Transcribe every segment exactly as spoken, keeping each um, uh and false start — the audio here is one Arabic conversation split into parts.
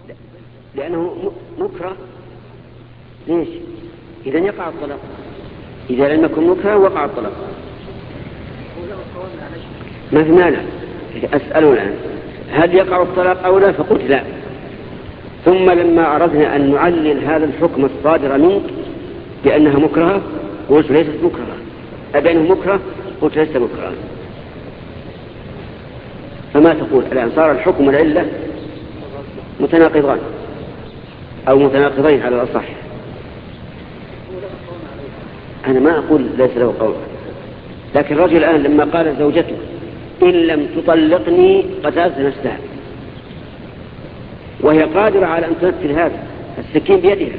لأنه مكره. ليش؟ إذا يقع الطلاق، إذا لم يكن مكره وقع الطلاق. ما في مانع. أسأله الآن هل يقع الطلاق أو لا؟ فقلت لا. ثم لما أردنا أن نعلل هذا الحكم الصادر منك بأنها مكرهة قلت ليست مكرهة، أبينه مكره قلت ليست مكرهة. فما تقول الآن؟ صار الحكم والعلة متناقضان أو متناقضين على الأصح. أنا ما أقول ليس له قول، لكن الرجل الآن لما قال زوجته إن لم تطلقني قتلت نفسها، وهي قادرة على أن تنفذ هذا السكين بيدها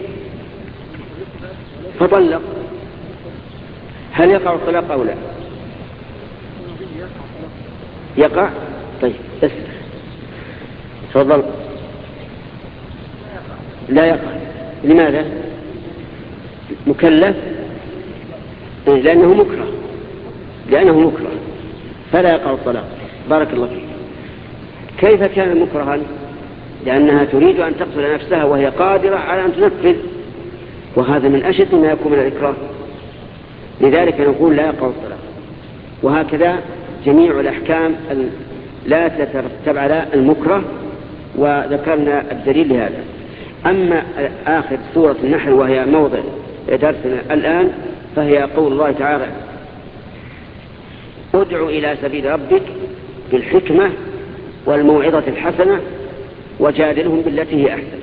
فطلق، هل يقع الطلاق أو لا؟ يقع. طيب اسمع، تفضل. لا يقع. لماذا؟ مكلف، لأنه مكره، لأنه مكره فلا يقع الطلاق. بارك الله فيك. كيف كان مكرها؟ لأنها تريد أن تقتل نفسها وهي قادرة على أن تنفذ، وهذا من أشد ما يكون من الإكراه، لذلك نقول لا يقع الطلاق. وهكذا جميع الأحكام لا تترتب على المكره، وذكرنا الدليل لهذا. أما آخر سورة النحل وهي موضع درسنا الآن فهي قول الله تعالى ادع إلى سبيل ربك بالحكمة والموعظة الحسنة وجادلهم بالتي هي أحسن.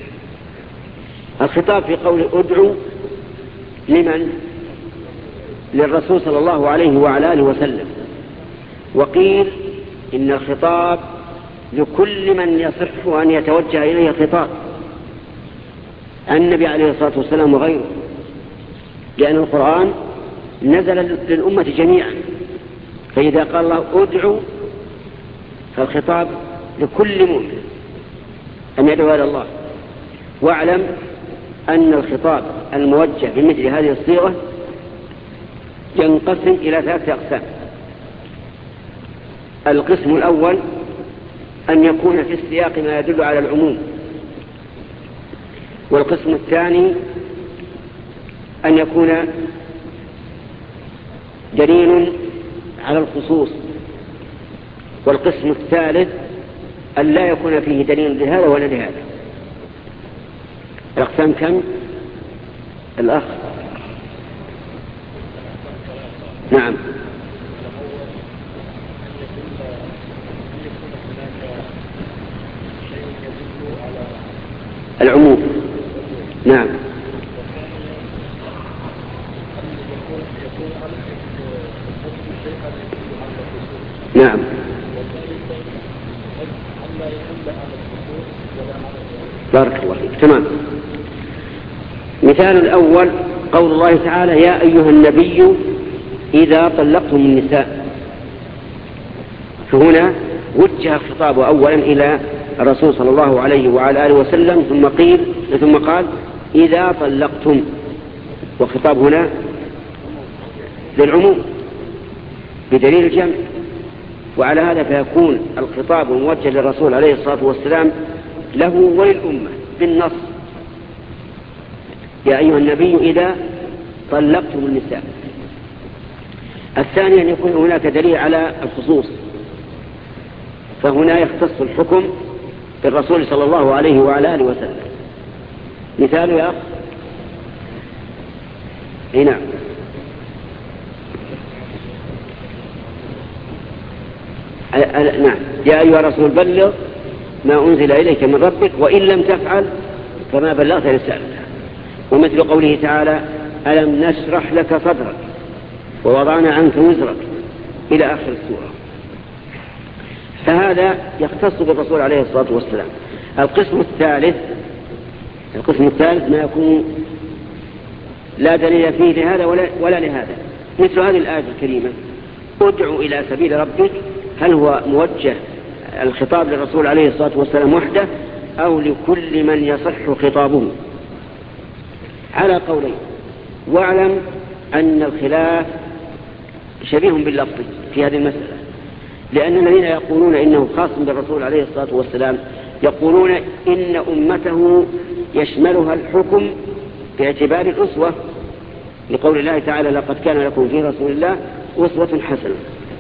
الخطاب في قول ادعو لمن؟ للرسول صلى الله عليه وعلى آله وسلم. وقيل إن الخطاب لكل من يصح أن يتوجه إليه خطاب، النبي عليه الصلاة والسلام وغيره، لأن القرآن نزل للأمة جميعا. فإذا قال الله ادعو فالخطاب لكل مؤمن أن يدعو إلى الله. واعلم أن الخطاب الموجه بمثل هذه الصيغة ينقسم إلى ثلاثة أقسام. القسم الأول أن يكون في السياق ما يدل على العموم، والقسم الثاني أن يكون دليل على الخصوص، والقسم الثالث أن لا يكون فيه دليل لهذا ولا لهذا. الأقسام كم؟ الأخ نعم. العموم نعم. نعم. بارك الله فيك. تمام. مثال الأول قول الله تعالى يا أيها النبي إذا طلقتم النساء، فهنا وجه الخطاب أولا إلى الرسول صلى الله عليه وعلى آله وسلم، ثم قيل ثم قال إذا طلقتم، والخطاب هنا للعموم بدليل الجمع. وعلى هذا فيكون الخطاب الموجه للرسول عليه الصلاة والسلام له وللأمة بالنص يا أيها النبي إذا طلقتم النساء. الثاني أن يكون هناك دليل على الخصوص، فهنا يختص الحكم بالرسول صلى الله عليه وعلى آله وسلم. مثال يا أخ. اي نعم. نعم يا أيها الرسول بلغ ما أنزل إليك من ربك وإن لم تفعل فما بلغت رسالته. ومثل قوله تعالى ألم نشرح لك صدرك ووضعنا عنك وزرك إلى آخر السورة. فهذا يختص بالرسول عليه الصلاة والسلام. القسم الثالث القسم الثالث ما يكون لا دليل فيه لهذا ولا, ولا لهذا، مثل هذه الآية الكريمة ادعو إلى سبيل ربك، هل هو موجه الخطاب للرسول عليه الصلاة والسلام وحده أو لكل من يصح خطابه؟ على قولين. واعلم أن الخلاف شبيه باللفظ في هذه المسألة، لأن الذين يقولون إنه خاص بالرسول عليه الصلاة والسلام يقولون إن أمته يشملها الحكم باعتبار الأسوة، لقول الله تعالى لقد كان لكم في رسول الله أسوة حسنة.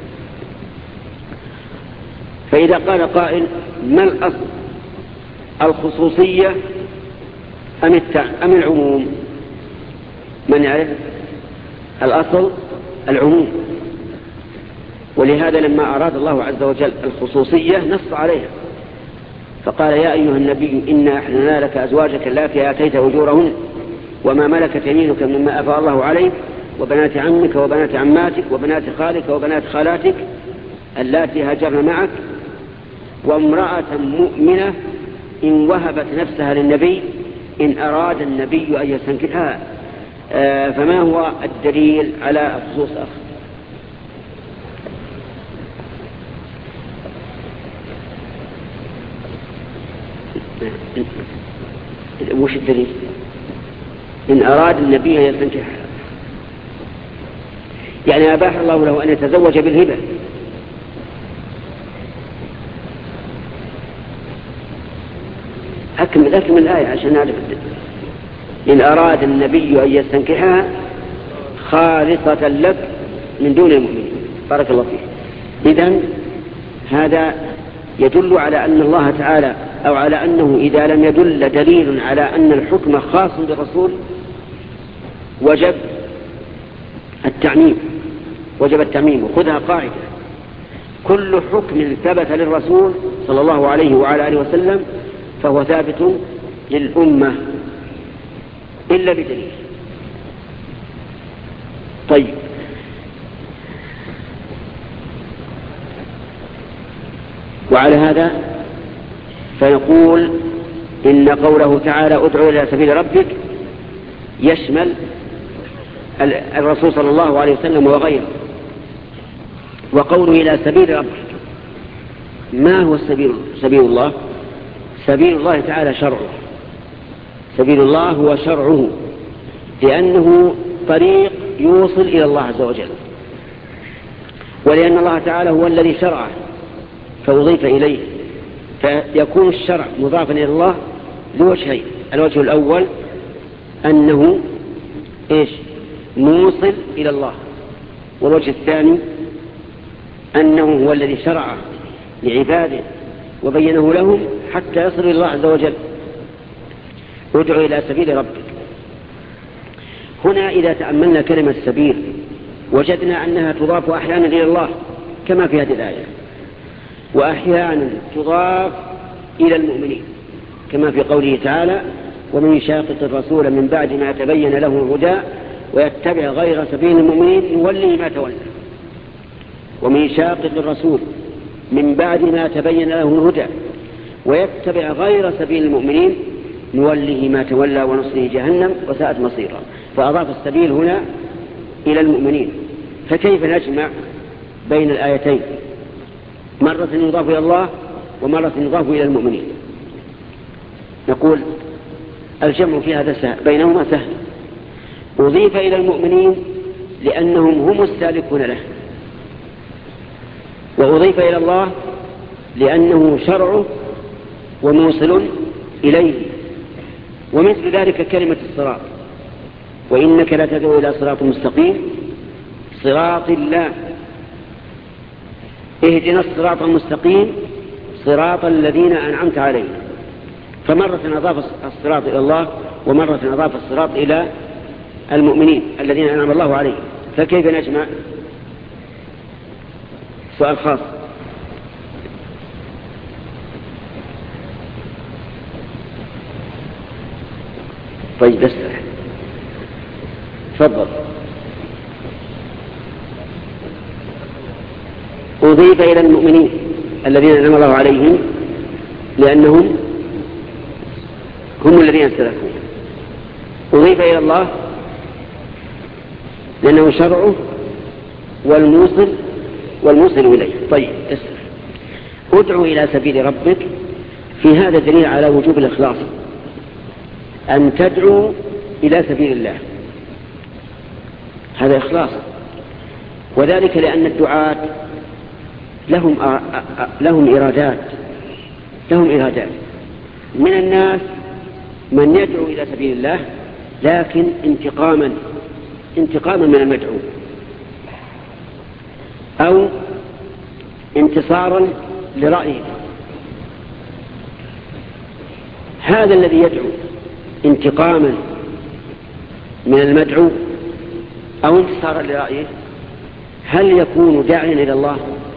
فإذا قال قائل ما الأصل، الخصوصية أم, أم العموم؟ من يعرف؟ الأصل العموم، ولهذا لما أراد الله عز وجل الخصوصية نص عليها فقال يا أيها النبي إنا أحللنا لك أزواجك اللاتي آتيت أجورهن وما ملكت يمينك مما أفاء الله عليك وبنات عمك وبنات عماتك وبنات خالك وبنات خالاتك اللاتي هاجرن معك وامرأة مؤمنة إن وهبت نفسها للنبي إن أراد النبي أن يستنكحها. آه فما هو الدليل على خصوص أخ؟ وش الدليل؟ إن أراد النبي أن يستنكحها، يعني أباح الله له أن يتزوج بالهبة. أكمل أكمل الآية عشان نعرف الدليل. إن أراد النبي أن يستنكحها خالصة لك من دون المؤمنين. بارك الله فيك. إذن هذا يدل على أن الله تعالى أو على أنه إذا لم يدل دليل على أن الحكم خاص بالرسول وجب التعميم، وجب التعميم. وخذها قاعدة: كل حكم ثبت للرسول صلى الله عليه وعلى آله وسلم فهو ثابت للأمة إلا بدليل. طيب، وعلى هذا فنقول إن قوله تعالى ادعو إلى سبيل ربك يشمل الرسول صلى الله عليه وسلم وغيره. وقوله إلى سبيل ربك، ما هو السبيل؟ سبيل الله، سبيل الله تعالى شرعه. سبيل الله هو شرعه، لأنه طريق يوصل إلى الله عز وجل، ولأن الله تعالى هو الذي شرعه فأضيف إليه، فيكون الشرع مضافا إلى الله لوجهين: الوجه الأول أنه إيش؟ موصل إلى الله، والوجه الثاني أنه هو الذي شرعه لعباده وبينه لهم حتى يصل إلى الله عز وجل. ادعو إلى سبيل ربك. هنا إذا تأملنا كلمة سبيل وجدنا أنها تضاف أحيانا إلى الله كما في هذه الآية، وأحيانا تضاف إلى المؤمنين كما في قوله تعالى ومن يشاقق الرسول من بعد ما تبين له الهدى ويتبع غير سبيل المؤمنين نوله ما تولى. ومن يشاقق الرسول من بعد ما تبين له الهدى ويتبع غير سبيل المؤمنين نوله ما تولى ونصله جهنم وساءت مصيرا. فأضاف السبيل هنا إلى المؤمنين. فكيف نجمع بين الآيتين؟ مرة يضاف إلى الله ومرة يضاف إلى المؤمنين. نقول الجمع في هذا سهل، بينهما سهل. أضيف إلى المؤمنين لأنهم هم السالكون له، وأضيف إلى الله لأنه شرعه وموصل إليه. ومثل ذلك كلمة الصراط: وإنك لتدعو إلى صراط مستقيم صراط الله. اهدنا الصراط المستقيم صراط الذين أنعمت عليهم. فمرة أضاف الصراط إلى الله ومرة أضاف الصراط إلى المؤمنين الذين أنعم الله عليهم. فكيف نجمع؟ سؤال خاص. طيب اسمح، تفضل. أضيف إلى المؤمنين الذين أنعم الله عليهم لأنهم هم الذين سلكوا. أضيف إلى الله لأنه شرعه والموصل والموصل إليه. طيب اسمع، ادعو إلى سبيل ربك. في هذا دليل على وجوب الإخلاص، أن تدعو إلى سبيل الله، هذا إخلاص. وذلك لأن الدعاة لهم لهم إرادات لهم إرادات من الناس من يدعو إلى سبيل الله لكن انتقاما انتقاما من المدعو، أو انتصارا لرأيه. هذا الذي يدعو انتقاما من المدعو أو انتصارا لرأيه هل يكون داعيا إلى الله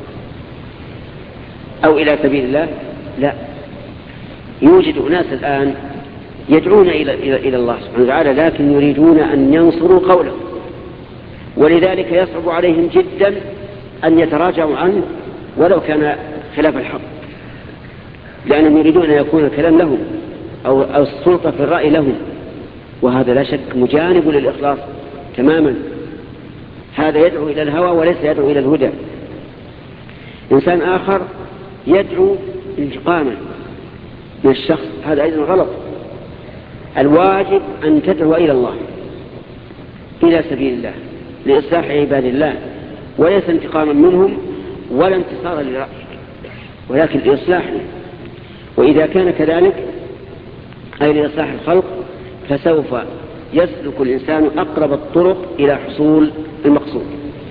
أو إلى سبيل الله؟ لا. يوجد أناس الآن يدعون إلى, إلى, إلى الله سبحانه وتعالى لكن يريدون أن ينصروا قوله، ولذلك يصعب عليهم جدا أن يتراجعوا عنه ولو كان خلاف الحق، لأنهم يريدون أن يكون الكلام لهم أو, أو السلطة في الرأي لهم، وهذا لا شك مجانب للإخلاص تماما. هذا يدعو إلى الهوى وليس يدعو إلى الهدى. إنسان آخر يدعو انتقاما من الشخص، هذا أيضا غلط. الواجب أن تدعو إلى الله إلى سبيل الله لإصلاح عباد الله، وليس انتقاما منهم ولا انتصارا لرأيك، ولكن لإصلاحهم. وإذا كان كذلك أي لإصلاح الخلق فسوف يسلك الإنسان أقرب الطرق إلى حصول المقصود.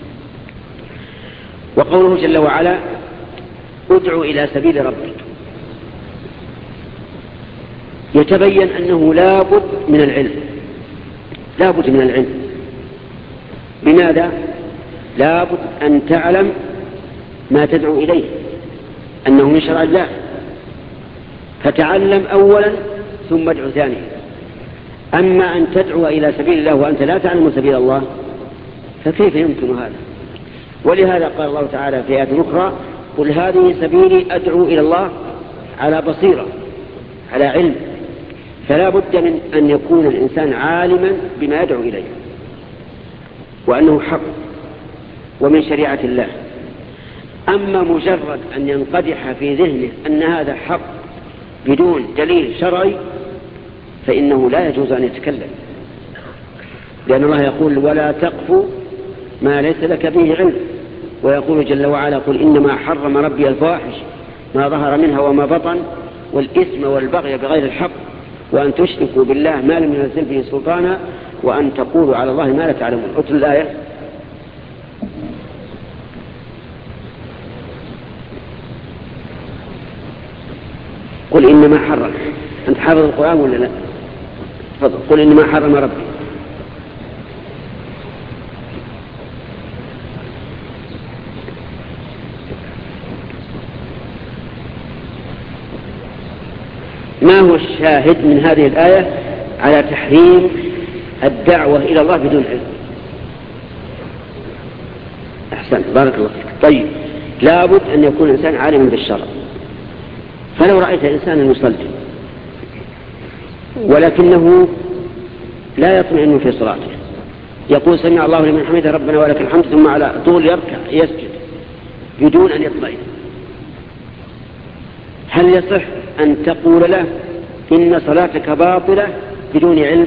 وقوله جل وعلا ادعو إلى سبيل ربك، يتبين أنه لا بد من العلم، لا بد من العلم. بماذا؟ لا بد أن تعلم ما تدعو إليه أنه من شرع الله، فتعلم أولا ثم ادعو ثانيا. أما أن تدعو إلى سبيل الله وأنت لا تعلم سبيل الله فكيف يمكن هذا؟ ولهذا قال الله تعالى في آية أخرى قل هذه سبيلي أدعو إلى الله على بصيرة على علم. فلا بد من أن يكون الإنسان عالما بما يدعو إليه وأنه حق ومن شريعة الله. أما مجرد أن ينقدح في ذهنه أن هذا حق بدون دليل شرعي فإنه لا يجوز أن يتكلم، لأن الله يقول ولا تقف ما ليس لك به علم، ويقول جل وعلا قل إنما حرم ربي الفواحش ما ظهر منها وما بطن والإثم والبغي بغير الحق وأن تشركوا بالله ما لم ينزل به سلطانا وأن تقولوا على الله ما لا تعلمون. أتل الآية. قل إنما حرم، أنت حافظ القرآن ولا لا؟ فضل. قل إنما حرم ربي. ما هو الشاهد من هذه الآية على تحريم الدعوة إلى الله بدون علم؟ أحسن، بارك الله فيك. طيب، لابد أن يكون الإنسان عالما بالشرع. فلو رأيت إنسانا يصلي ولكنه لا يطمئن في صلاته، يقول سمع الله لمن حمده ربنا ولك الحمد ثم على طول يركع يسجد بدون أن يطمئن، هل يصح أن تقول له إن صلاتك باطلة بدون علم؟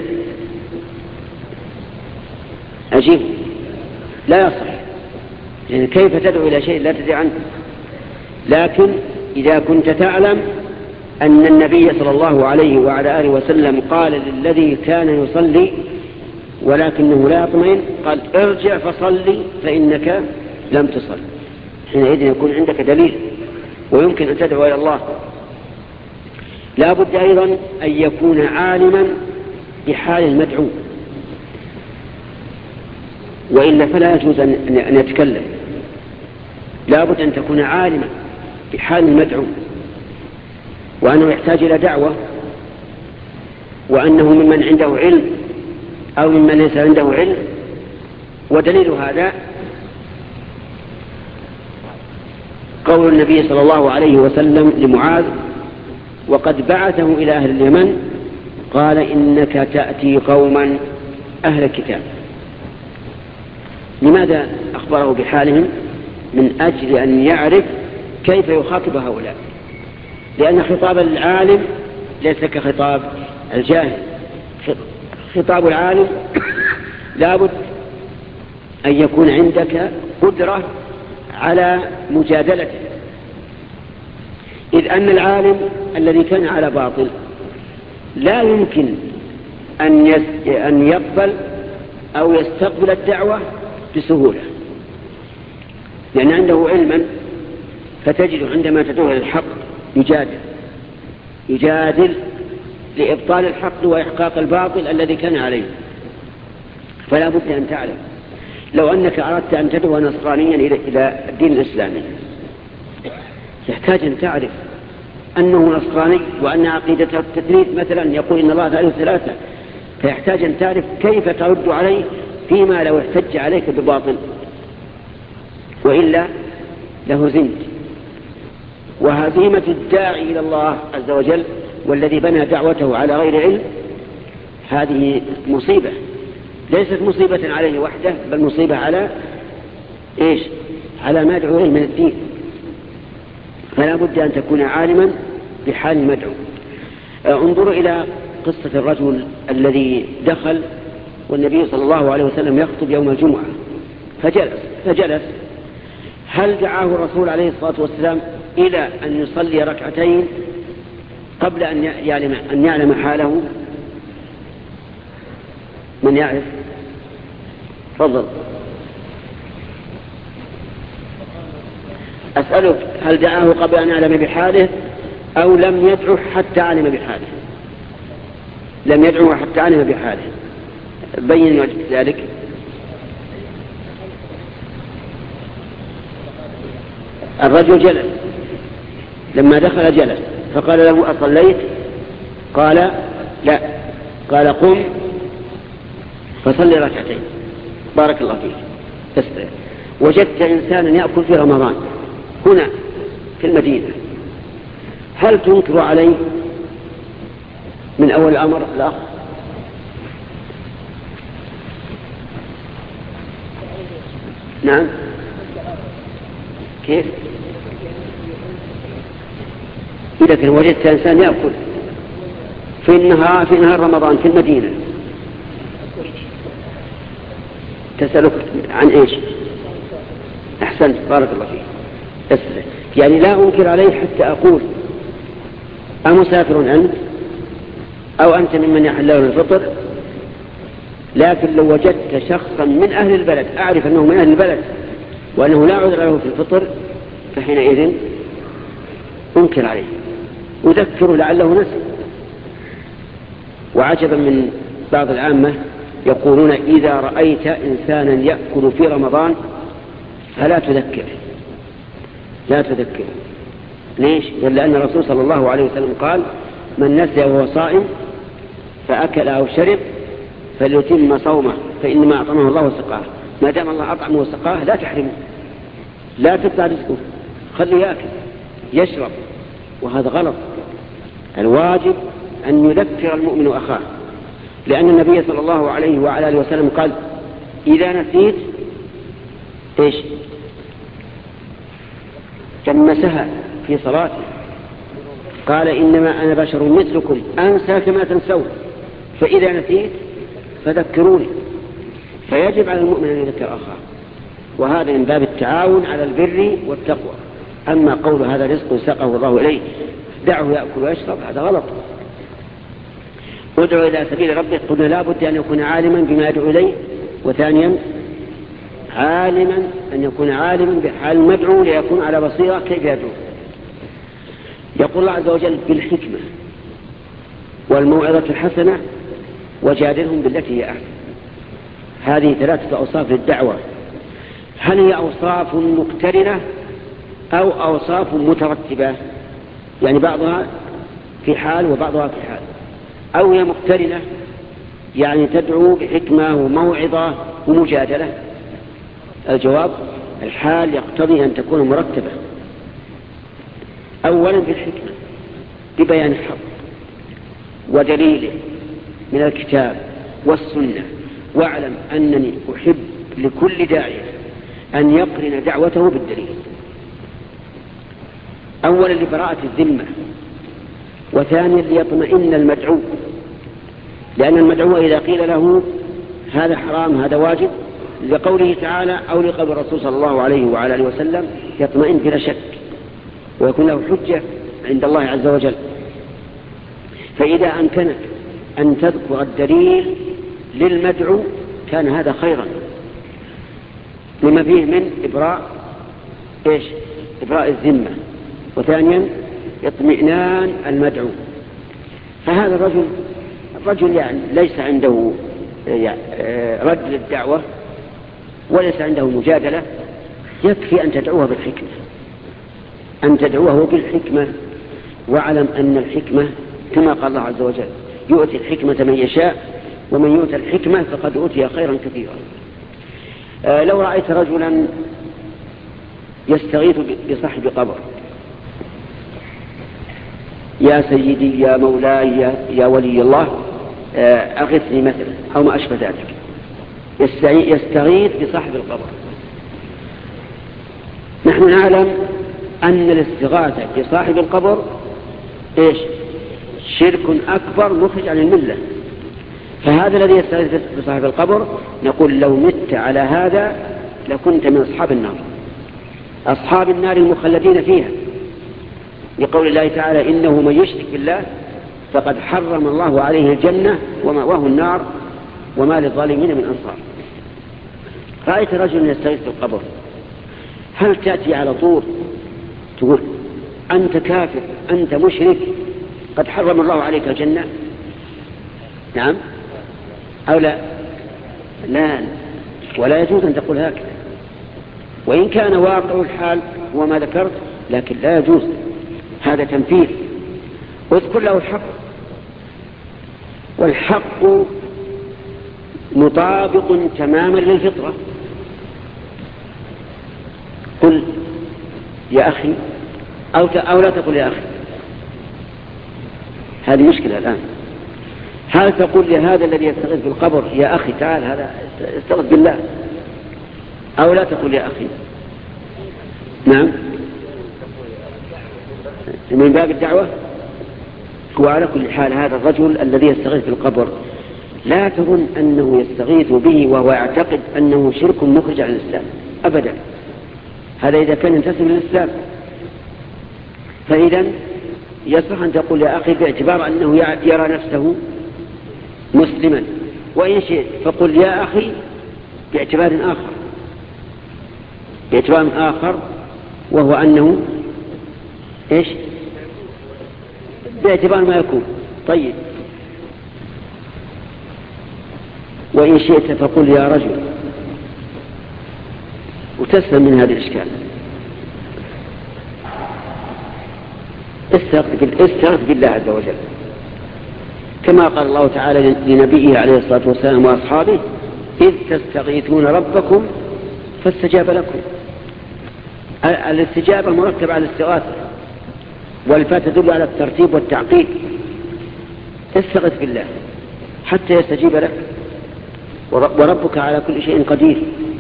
أجيب، لا يصح. يعني كيف تدعو إلى شيء لا تدري عنه؟ لكن إذا كنت تعلم أن النبي صلى الله عليه وعلى آله وسلم قال للذي كان يصلي ولكنه لا يطمئن قال ارجع فصلي فإنك لم تصل، حينئذ يكون عندك دليل ويمكن أن تدعو إلى الله. لا بد أيضا أن يكون عالما بحال المدعو، وإلا فلا يجوز أن يتكلم. لا بد أن تكون عالما بحال المدعو وأنه يحتاج إلى دعوة، وأنه ممن عنده علم أو ممن ليس عنده علم. ودليل هذا قول النبي صلى الله عليه وسلم لمعاذ وقد بعثه إلى أهل اليمن قال إنك تأتي قوما أهل الكتاب. لماذا أخبره بحالهم؟ من أجل أن يعرف كيف يخاطب هؤلاء، لأن خطاب العالم ليس كخطاب الجاهل. خطاب العالم لابد أن يكون عندك قدرة على مجادلته، إذ أن العالم الذي كان على باطل لا يمكن أن أن يقبل أو يستقبل الدعوة بسهولة، لأن عنده علما، فتجد عندما تدعو إلى الحق يجادل يجادل لإبطال الحق وإحقاق الباطل الذي كان عليه. فلا بد أن تعلم لو أنك أردت أن تدعو نصرانيا إلى الدين الإسلامي يحتاج أن تعرف أنه نصراني وأن عقيدته التثليث مثلا، يقول إن الله ثالث ثلاثة، فيحتاج أن تعرف كيف ترد عليه فيما لو احتج عليك بباطل، وإلا لهزمت. وهزيمة الداعي إلى الله عز وجل والذي بنى دعوته على غير علم هذه مصيبة، ليست مصيبة عليه وحده، بل مصيبة على إيش؟ على ما يدعو إليه من الدين. فلا بد أن تكون عالما بحال المدعو. انظروا إلى قصة الرجل الذي دخل والنبي صلى الله عليه وسلم يخطب يوم الجمعة فجلس فجلس هل دعاه الرسول عليه الصلاة والسلام إلى أن يصلي ركعتين قبل أن يعلم, أن يعلم حاله؟ من يعرف؟ تفضل. أسألك هل دعاه قبل أن يعلم بحاله أو لم يدعه حتى علم بحاله؟ لم يدعه حتى علم بحاله. بين وجه ذلك. الرجل جلس، لما دخل جلس فقال له أصليت؟ قال لا. قال قم فصلي ركعتين. بارك الله فيك. استريح. وجدت إنسانا يأكل في رمضان هنا في المدينة، هل تنكر عليه من أول الأمر الأخ؟ نعم. كيف؟ إذا كان وجدت إنسان يأكل في النهار في نهار رمضان في المدينة، تسألك عن إيش؟ أحسنت، بارك الله فيك. أسأل. يعني لا أنكر عليه حتى أقول أمسافر أنت أو أنت ممن يحل له الفطر، لكن لو وجدت شخصا من أهل البلد أعرف أنه من أهل البلد وأنه لا عذر له في الفطر فحينئذ أنكر عليه أذكره لعله نسي. وعجبا من بعض العامة يقولون إذا رأيت إنسانا يأكل في رمضان فلا تذكره، لا تذكره. ليش؟ لأن الرسول صلى الله عليه وسلم قال من نسي وهو صائم فأكل أو شرب فليتم صومه فإنما أطعمه الله وسقاه. ما دام الله أطعمه وسقاه لا تحرمه، لا تقطع رزقه، خليه يأكل يشرب، وهذا غلط. الواجب أن يذكر المؤمن أخاه، لأن النبي صلى الله عليه وعلى آله وسلم قال إذا نسيت إيش؟ جمسها في صلاته، قال إنما أنا بشر مثلكم أنسى كما تنسون، فإذا نسيت فذكروني. فيجب على المؤمن أن يذكر أخاه، وهذا من باب التعاون على البر والتقوى. أما قول هذا رزق ساقه الله إليه دعه يأكل ويشرب هذا غلط. ادعو إلى سبيل ربك قلنا لا بد أن يكون عالما بما يدعو إليه، وثانيا عالما أن يكون عالما بحال المدعو ليكون على بصيرة كيف يدعو. يقول الله عز وجل بالحكمة والموعظة الحسنة وجادلهم بالتي هي أحسن. هذه ثلاثة أوصاف للدعوة. هل هي أوصاف مقترنة أو أوصاف مترتبة؟ يعني بعضها في حال وبعضها في حال، أو هي مقترنة يعني تدعو بحكمة وموعظة ومجادلة؟ الجواب الحال يقتضي أن تكون مرتبة. أولا بالحكمة ببيان الحق ودليله من الكتاب والسنة، واعلم أنني أحب لكل داعية أن يقرن دعوته بالدليل. أولا لبراءة الذمة، وثانيا ليطمئن المدعو، لأن المدعو إذا قيل له هذا حرام هذا واجب لقوله تعالى أو لقول الرسول صلى الله عليه وعلى آله وسلم يطمئن بلا شك ويكون له حجة عند الله عز وجل. فإذا أمكنك أن تذكر الدليل للمدعو كان هذا خيرا لما فيه من إبراء إيش؟ إبراء الذمة، وثانيا اطمئنان المدعو. فهذا الرجل الرجل يعني ليس عنده يعني رد للدعوة وليس عنده مجادلة، يكفي أن تدعوه بالحكمة، أن تدعوه بالحكمة، واعلم أن الحكمة كما قال الله عز وجل يؤتي الحكمة من يشاء ومن يؤتى الحكمة فقد أوتي خيرا كثيرا. آه لو رأيت رجلا يستغيث بصاحب قبر، يا سيدي يا مولاي يا, يا ولي الله آه أغثني مثلا أو ما أشبه ذلك، يستغيث بصاحب القبر. نحن نعلم أن الاستغاثة بصاحب القبر إيش؟ شرك أكبر مخرج عن الملة. فهذا الذي يستغيث بصاحب القبر نقول لو مت على هذا لكنت من أصحاب النار، أصحاب النار المخلدين فيها، لقول الله تعالى إنه من يشرك بالله فقد حرم الله عليه الجنة ومأواه النار وما للظالمين من أنصار. رأيت رجل يستغيث بالقبر، هل تأتي على طول تقول أنت كافر أنت مشرك قد حرم الله عليك الجنة؟ نعم أو لا؟ لا، ولا يجوز أن تقول هكذا، وإن كان واقع الحال وما ذكرت لكن لا يجوز، هذا تنفيذ. واذكر له الحق، والحق مطابق تماما للفطرة. قل يا أخي أو, أو لا تقول يا أخي، هذه مشكلة الآن. هل تقول لهذا الذي يستغيث بالقبر يا أخي تعال هذا يستغيث بالله، أو لا تقول يا أخي؟ نعم، من باب الدعوة. وعلى كل حال هذا الرجل الذي يستغيث بالقبر لا تظن أنه يستغيث به وهو يعتقد أنه شرك مخرج عن الإسلام أبدا، هذا إذا كان ينتسب للإسلام. فإذا يصح أن تقول يا أخي باعتبار أنه يرى نفسه مسلما، وإن شئت فقل يا أخي باعتبار آخر، باعتبار آخر وهو أنه إيش؟ باعتبار ما يكون. طيب، وإن شئت فقل يا رجل، وتسلم من هذا الإشكال. استغث بالله عز وجل كما قال الله تعالى لنبيه عليه الصلاة والسلام وأصحابه إذ تستغيثون ربكم فاستجاب لكم. الاستجابة مرتبة على الاستغاثة، والفاء تدل على الترتيب والتعقيد. استغث بالله حتى يستجيب لك، وربك على كل شيء قدير.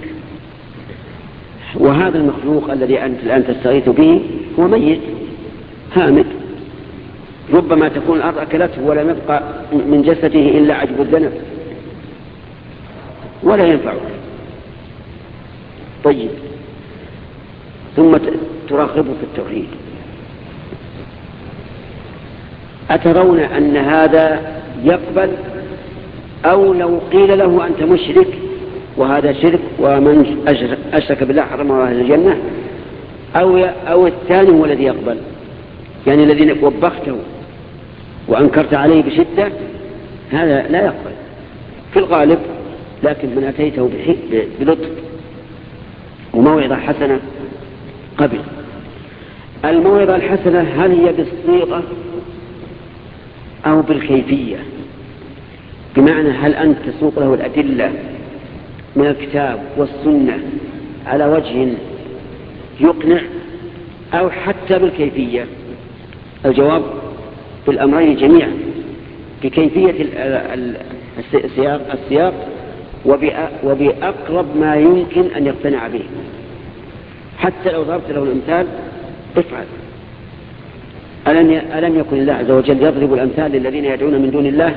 وهذا المخلوق الذي أنت الآن تستغيث به هو ميت هامد، ربما تكون الأرض أكلته ولم يبقى من جسده إلا عجب الذنب ولا ينفعك. طيب، ثم تراقبه في التوحيد. أترون أن هذا يقبل؟ أو لو قيل له أنت مشرك وهذا شرك ومن أشرك بالله حرم الله الجنة، أو أو الثاني هو الذي يقبل، يعني الذي وبخته وأنكرت عليه بشدة هذا لا يقبل في الغالب. لكن من أتيته بلطف وموعظة حسنة قبل. الموعظة الحسنة هل هي بالصيغة أو بالكيفية؟ بمعنى هل أنت تسوق له الأدلة من الكتاب والسنة على وجه يقنع، أو حتى بالكيفية؟ الجواب بالأمرين جميعا، بكيفية السياق, السياق وبأقرب ما يمكن أن يقتنع به. حتى لو ضربت له الأمثال افعل. ألم يكن الله عز وجل يضرب الأمثال للذين يدعون من دون الله؟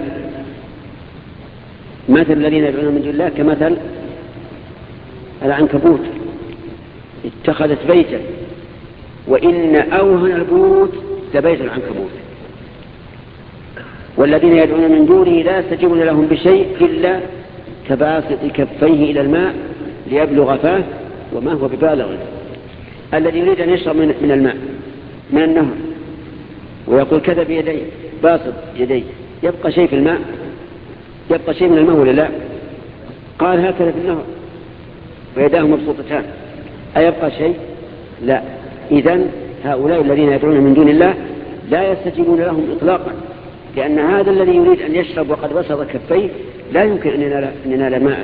مثل الذين يدعون من دون الله كمثل العنكبوت اتخذت بيتا وإن أوهن البيوت لبيت العنكبوت. والذين يدعون من دونه لا يستجيبون لهم بشيء إلا كباسط كفيه إلى الماء ليبلغ فاه وما هو ببالغ. الذي يريد أن يشرب من الماء من النهر ويقول كذا بيديه باسط يديه، يبقى شيء في الماء؟ يبقى شيء من الماء ولا لا؟ قال هكذا في النهر ويداه مبسوطتان، أيبقى شيء؟ لا. إذن هؤلاء الذين يدعون من دون الله لا يستجيبون لهم إطلاقا، لأن هذا الذي يريد أن يشرب وقد بسط كفيه لا يمكن أن ينال ماء.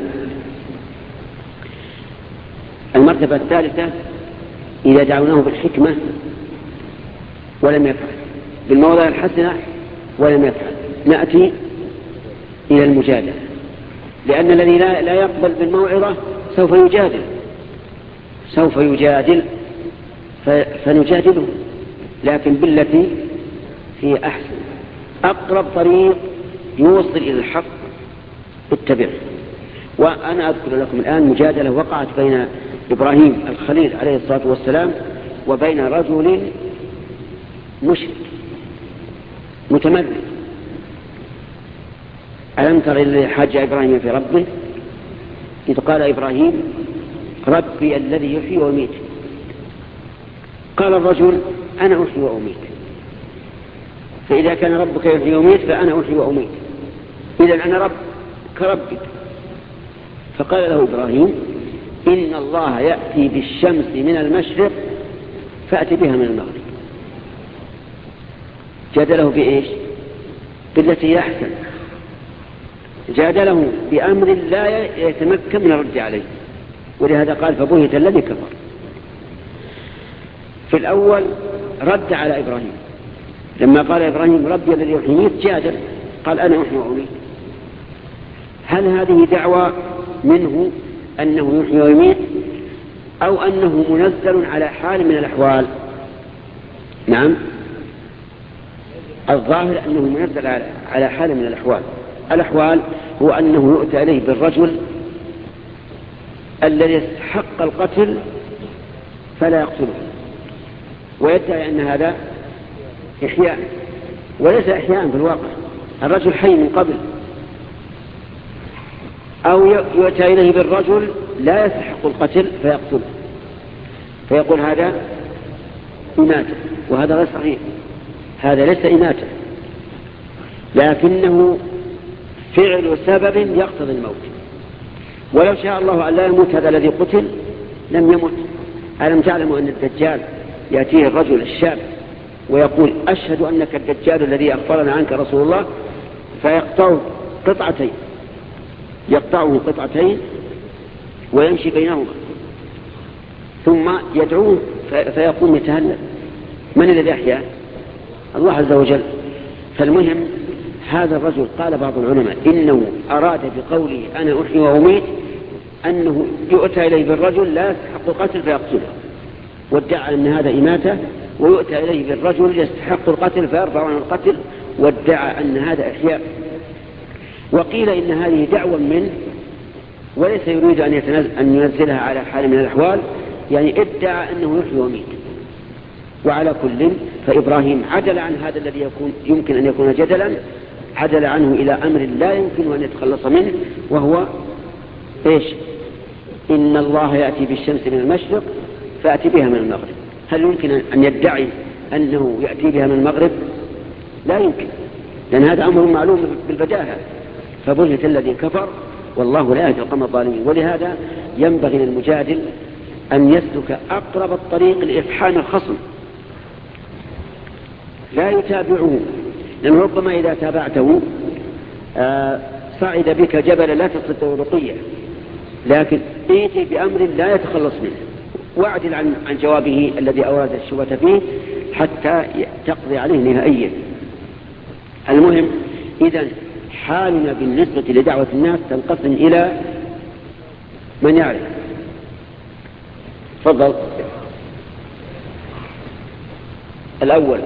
المرتبة الثالثة إذا دعوناه بالحكمة ولم يفعل، بالموضع الحسنة ولم يفعل، نأتي إلى المجادلة، لأن الذي لا يقبل بالموعظة سوف يجادل سوف يجادل فنجادله، لكن بالتي هي أحسن. أقرب طريق يوصل إلى الحق اتبعه. وأنا أذكر لكم الآن مجادلة وقعت بين إبراهيم الخليل عليه الصلاة والسلام وبين رجل مشرك متمرد. ألم تر الذي حاج إبراهيم في ربه إذ قال إبراهيم ربي الذي يحيي ويميت. قال الرجل أنا أحيي وأميت، فإذا كان ربك يحيي ويميت فأنا أحيي وأميت، إذن أنا رب كربك. فقال له إبراهيم إن الله يأتي بالشمس من المشرق فأتي بها من المغرب. جادله بإيش؟ بالتي هي أحسن، جادله بأمر لا يتمكن من الرد عليه، ولهذا قال فبهت الذي كفر. في الأول رد على إبراهيم لما قال إبراهيم ربي الذي يحيي ويميت، جادل قال أنا أحيي وأميت. هل هذه دعوة منه أنه يحيي ويميت أو أنه منزل على حال من الأحوال؟ نعم، الظاهر أنه منزل على حال من الأحوال. الأحوال هو أنه يؤتى إليه بالرجل الذي يستحق القتل فلا يقتله، ويدعي أن هذا إحياء وليس إحياء في الواقع، الرجل حي من قبل. أو يؤتى إليه بالرجل لا يستحق القتل فيقتله فيقول هذا إماتة، وهذا غير صحيح، هذا ليس إماتة لكنه فعل سبب يقتضي الموت. ولو شاء الله أن لا يموت هذا الذي قتل لم يمت. ألم تعلموا أن الدجال يأتيه الرجل الشاب ويقول أشهد أنك الدجال الذي أخبرنا عنك رسول الله، فيقطعه قطعتين يقطعه قطعتين ويمشي بينهما ثم يدعوه فيقوم يتهلل. من الذي أحياه؟ الله عز وجل. فالمهم هذا الرجل قال بعض العلماء إنه أراد بقوله أنا أحيي وأميت أنه يؤتى إليه بالرجل لا يستحق القتل فيقتله، وادعى أن هذا إماتة، ويؤتى إليه بالرجل يستحق القتل فيرفع عن القتل وادعى أن هذا إحياء. وقيل إن هذه دعوة منه وليس يريد أن, أن ينزلها على حال من الأحوال، يعني ادعى أنه يحيي ويميت. وعلى كل فإبراهيم عدل عن هذا الذي يكون يمكن أن يكون جدلا، عدل عنه إلى أمر لا يمكن أن يتخلص منه، وهو إيش؟ إن الله يأتي بالشمس من المشرق فأتي بها من المغرب. هل يمكن أن يدعي أنه يأتي بها من المغرب؟ لا يمكن، لأن هذا أمر معلوم بالبداهة. فبهت الذي كفر والله لا يهدي القوم الظالمين. ولهذا ينبغي للمجادل أن يسلك أقرب الطريق لإفحام الخصم، لا يتابعه، لأنه ربما إذا تابعته آه صعد بك جبل لا تستطيع رقيه، لكن ائتي بأمر لا يتخلص منه واعدل عن, عن جوابه الذي أورد الشبهة فيه حتى تقضي عليه نهائيا. المهم إذن حالنا بالنسبة لدعوة الناس تنقسم إلى من يعرف. تفضل. الأول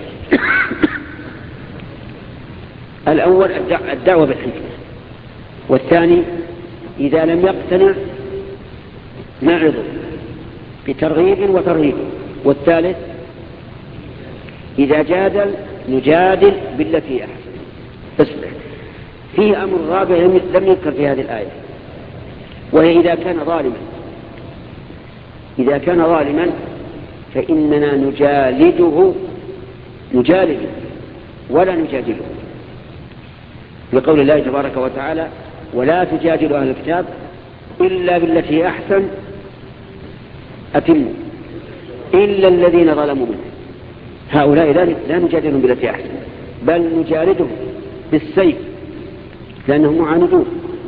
الأول الدعوة بالحكمة، والثاني إذا لم يقتنع نعظه بترغيب وترهيب، والثالث إذا جادل نجادل بالتي أحسن. بس فيه أمر رابع لم يذكر في هذه الآية، وهي إذا كان ظالما إذا كان ظالما فإننا نجالده نجالده ولا نجادله، لقول الله تبارك وتعالى: ولا تجادلوا أهل الكتاب إلا بالتي أحسن أتموا إلا الذين ظلموا منهم. هؤلاء لا نجادلهم بالتي أحسن، بل نجالدهم بالسيف لأنهم معاندون.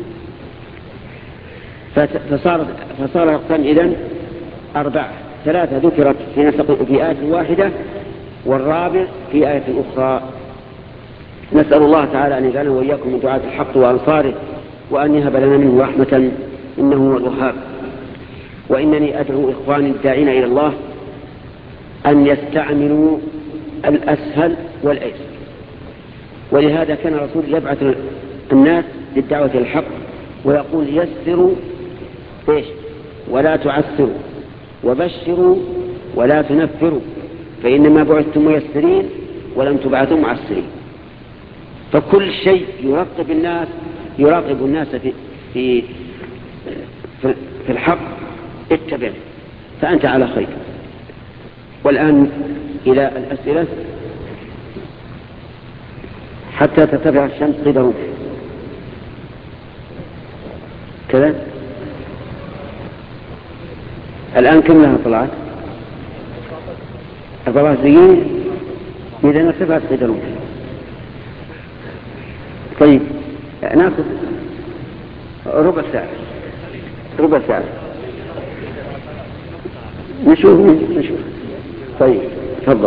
فصار فصار الأقسام إذن أربعة، ثلاثة ذكرت في نسق في آية واحدة، والرابع في آية أخرى. نسأل الله تعالى أن يجعلنا وإياكم من دعاة الحق وأنصاره، وأن يهب لنا منه رحمة إنه هو الوهاب. وإنني أدعو إخواني الداعين إلى الله أن يستعملوا الأسهل والأيسر، ولهذا كان الرسول يبعث الناس للدعوة إلى الحق ويقول: يسروا إيش ولا تعسروا، وبشروا ولا تنفروا، فإنما بعثتم ميسرين ولم تبعثوا معسرين. فكل شيء يرغب الناس يراقب الناس في في في الحق اتبع، فأنت على خير. والآن إلى الأسئلة حتى تتبع الشمس قدره كذا. الآن كم لها طلعت؟ أربعة دقيقة. إذا ارتفعت قدره. طيب ناخذ ربع ساعة ربع ساعة نشوف نشوف طيب تفضل.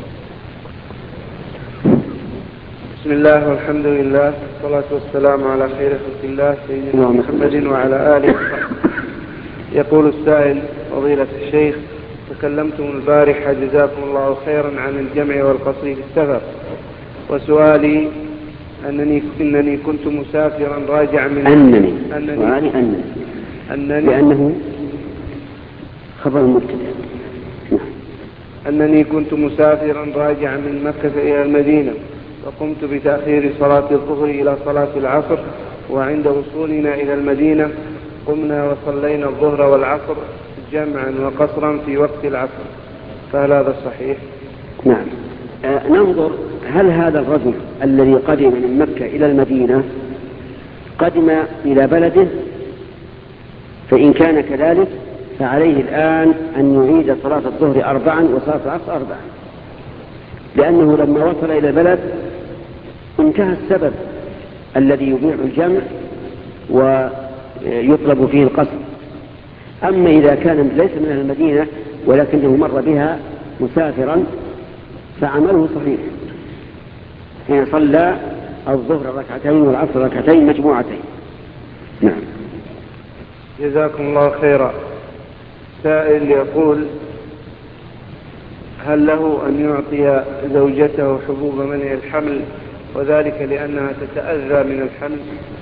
بسم الله والحمد لله والصلاة والسلام على خير خلق الله سيدنا محمد وعلى آله وصحبه. يقول السائل: فضيلة الشيخ، تكلمتم البارحة جزاكم الله خيرا عن الجمع والقصر في السفر، وسؤالي أنني إنني كنت مسافرا راجعا من أنني أنني, أنني. أنني لأنه خبر مبتدأ. أنني كنت مسافرا راجعا من مكة إلى المدينة، فقمت بتأخير صلاة الظهر إلى صلاة العصر، وعند وصولنا إلى المدينة قمنا وصلينا الظهر والعصر جمعا وقصرا في وقت العصر، فهل هذا صحيح؟ نعم. آه ننظر هل هذا الرجل الذي قدم من مكة إلى المدينة قدم إلى بلده، فإن كان كذلك فعليه الآن أن يعيد صلاة الظهر أربعا وصلاة العصر أربعا، لأنه لما وصل إلى البلد انتهى السبب الذي يبيع الجمع ويطلب فيه القصر. أما إذا كان ليس من المدينة ولكنه مر بها مسافرا فعمله صحيح، حين صلى الظهر ركعتين والعصر ركعتين مجموعتين. نعم. جزاكم الله خيرا. سائل يقول: هل له أن يعطي زوجته حبوب منع الحمل، وذلك لأنها تتأذى من الحمل؟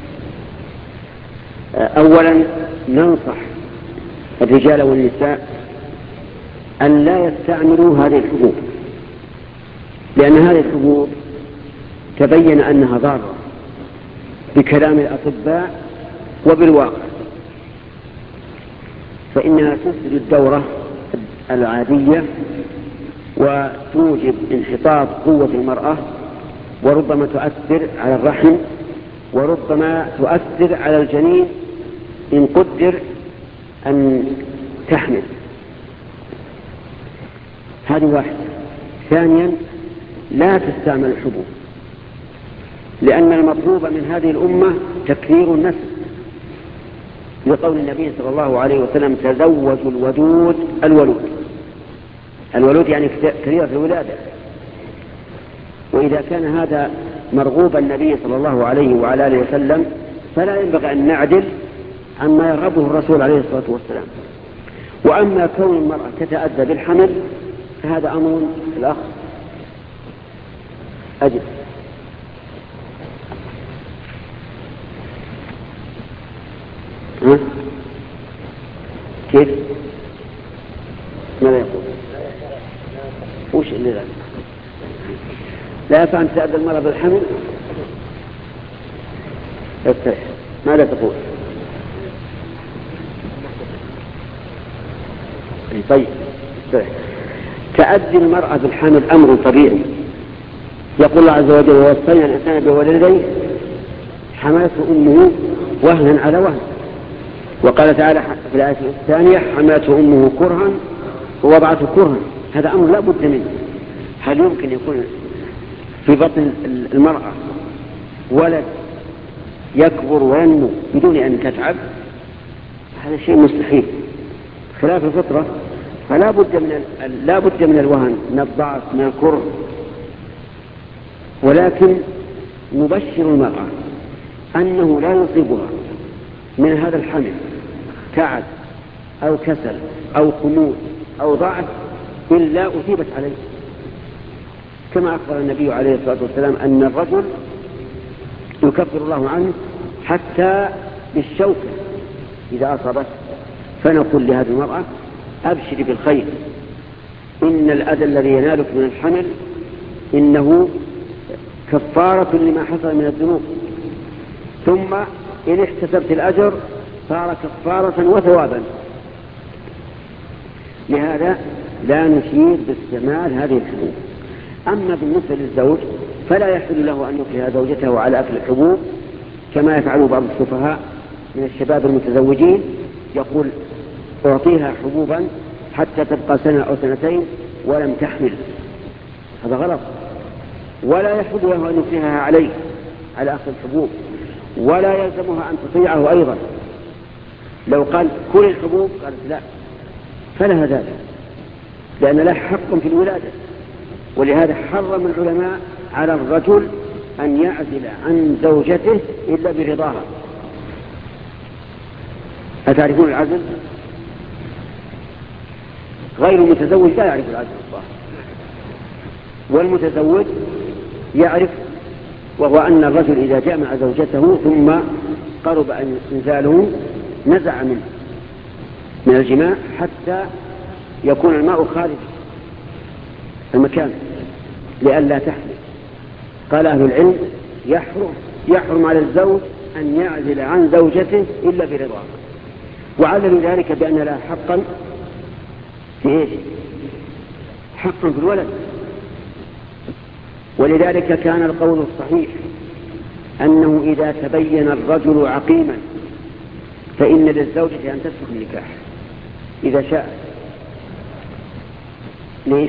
أولا ننصح الرجال والنساء أن لا يستعملوا هذه الحبوب، لأن هذه الحبوب تبين أنها ضارة بكلام الأطباء وبالواقع، فإنها تفسد الدورة العادية وتوجب انحطاط قوة المرأة، وربما تؤثر على الرحم، وربما تؤثر على الجنين إن قدر أن تحمل. هذه واحدة. ثانيا لا تستعمل الحبوب، لأن المطلوب من هذه الأمة تكثير النسل، لقول النبي صلى الله عليه وسلم: تزوجوا الودود الولود. الولود يعني كثيرة الولادة. وإذا كان هذا مرغوب النبي صلى الله عليه وعلى آله وسلم فلا ينبغي أن نعدل عما يرغبه الرسول عليه الصلاة والسلام. وأما كون المرأة تتأذى بالحمل فهذا أمر الأخ أجل. ها؟ كيف؟ ماذا يقول؟ وش اللي لا لا ينفع أن تتأذى المرأة بالحمل؟ استرح. ماذا تقول؟ طيب استرح. تأذي المرأة بالحمل أمر طبيعي. يقول الله عز وجل: ووصينا الإنسان بوالديه حملته أمه وهنا على وهن. وقال تعالى في الآية الثانية: حملته أمه كرها ووضعته كرها. هذا أمر لا بد منه. هل يمكن يكون في بطن المرأة ولد يكبر وينمو بدون أن تتعب؟ هذا شيء مستحيل خلاف الفطرة. فلا بد من لا بد من الوهن، من الضعف، من الكره. ولكن نبشر المرأة أنه لا يصيبها من هذا الحمل تعب أو كسل أو خمول أو ضعف إلا أثيبت عليه، كما أخبر النبي عليه الصلاة والسلام أن الرجل يكفر الله عنه حتى بالشوكة إذا أصابت. فنقول لهذه المرأة: أبشري بالخير، إن الأذى الذي ينالك من الحمل إنه كفارة لما حصل من الذنوب، ثم إن احتسبت الأجر صار كفارة وثوابا. لهذا لا نشير باستعمال هذه الحبوب. أما بالنسبة للزوج فلا يحل له أن يكره زوجته على أكل الحبوب كما يفعل بعض السفهاء من الشباب المتزوجين، يقول: أعطيها حبوبا حتى تبقى سنة أو سنتين ولم تحمل. هذا غلط. ولا يحل له أن يكرهها عليه على أخذ الحبوب، ولا يلزمها أن تطيعه أيضا. لو قال: كل الحبوب، قالت لا، فلها ذلك، لأن له حق في الولادة. ولهذا حرم العلماء على الرجل أن يعزل عن زوجته إلا برضاها. أتعرفون العزل؟ غير المتزوج لا يعرف العزل الصح، والمتزوج يعرف، وهو أن الرجل إذا جامع زوجته ثم قرب أن إنزاله نزع منه من الجماع حتى يكون الماء خارج المكان لئلا تحمل. قال أهل العلم: يحرم يحرم على الزوج أن يعزل عن زوجته إلا برضاها. وعللوا ذلك بأن لها حقا في إيش؟ حقا في الولد. ولذلك كان القول الصحيح أنه إذا تبين الرجل عقيما فإن للزوجة أن تفسخ النكاح إذا شاء. ليش؟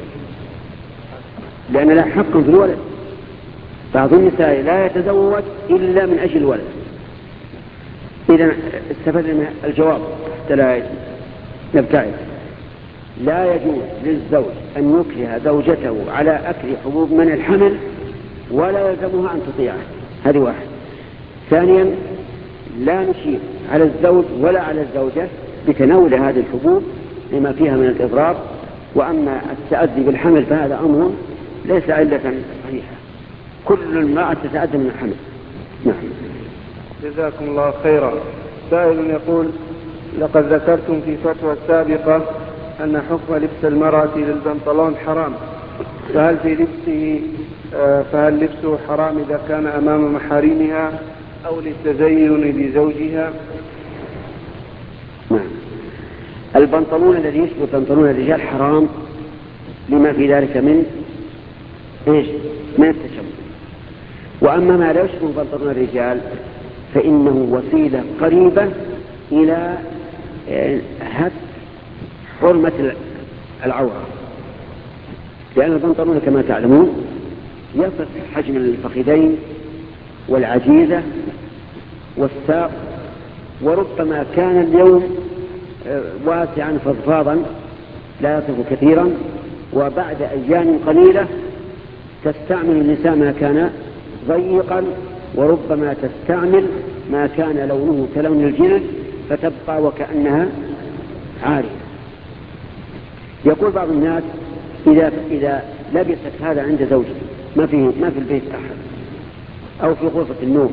لأن لها حقا في الولد. بعض النساء لا يتزوج إلا من أجل الولد. إذا استفدنا الجواب حتى لا نبتعد. لا يجوز للزوج أن يكره زوجته على أكل حبوب من الحمل ولا يلزمها أن تطيعه. هذه واحد. ثانيا: لا نشير على الزوج ولا على الزوجة بتناول هذه الحبوب لما فيها من الإضرار. وأما التأذي بالحمل فهذا أمر ليس علة صحيحة. كل امرأة تتأذى من الحمل. نعم. جزاكم الله خيرا. سائل يقول: لقد ذكرتم في فتوى السابقة أن حكم لبس المرأة للبنطلون حرام، فهل في لبسه فهل لبسه حرام إذا كان أمام محارمها أو للتزين بزوجها؟ نعم. البنطلون الذي يشبه بنطلون الرجال حرام لما في ذلك من إيش؟ من التشبه. وأما ما لا يشبه بنطلون الرجال فإنه وسيلة قريبة إلى هتك حرمة العورة، لأن البنطلون كما تعلمون يصف حجم الفخذين والعجيزة والساق، وربما كان اليوم واسعا فضفاضا لا يصف كثيرا، وبعد أيام قليلة تستعمل النساء ما كان ضيقا، وربما تستعمل ما كان لونه كلون الجلد فتبقى وكأنها عارية. يقول بعض الناس: إذا إذا لبست هذا عند زوجها ما في ما في البيت أحد أو في غرفة النوم.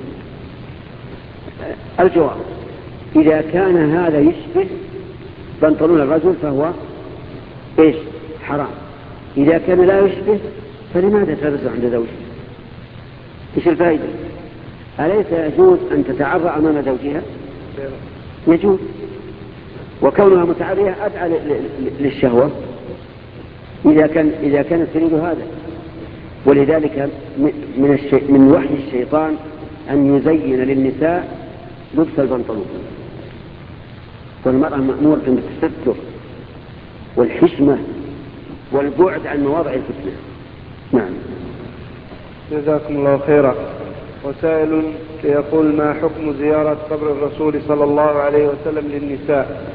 الجواب: إذا كان هذا يشبه بنطلون الرجل فهو إيش؟ حرام. إذا كان لا يشبه فلماذا تلبسه عند زوجها؟ إيش الفائدة؟ أليس يجوز أن تتعرى أمام زوجها؟ يجوز، وكونها متعرية أدعى للشهوة إذا كان إذا كانت تريد هذا. ولذلك من الشي من وحي الشيطان أن يزين للنساء لبس البنطلون، والمرأة مأمورة بالتستر والحشمة والبعد عن مواضع الفتنة. نعم. جزاكم الله خيرا. وسائل يقول: ما حكم زيارة قبر الرسول صلى الله عليه وسلم للنساء؟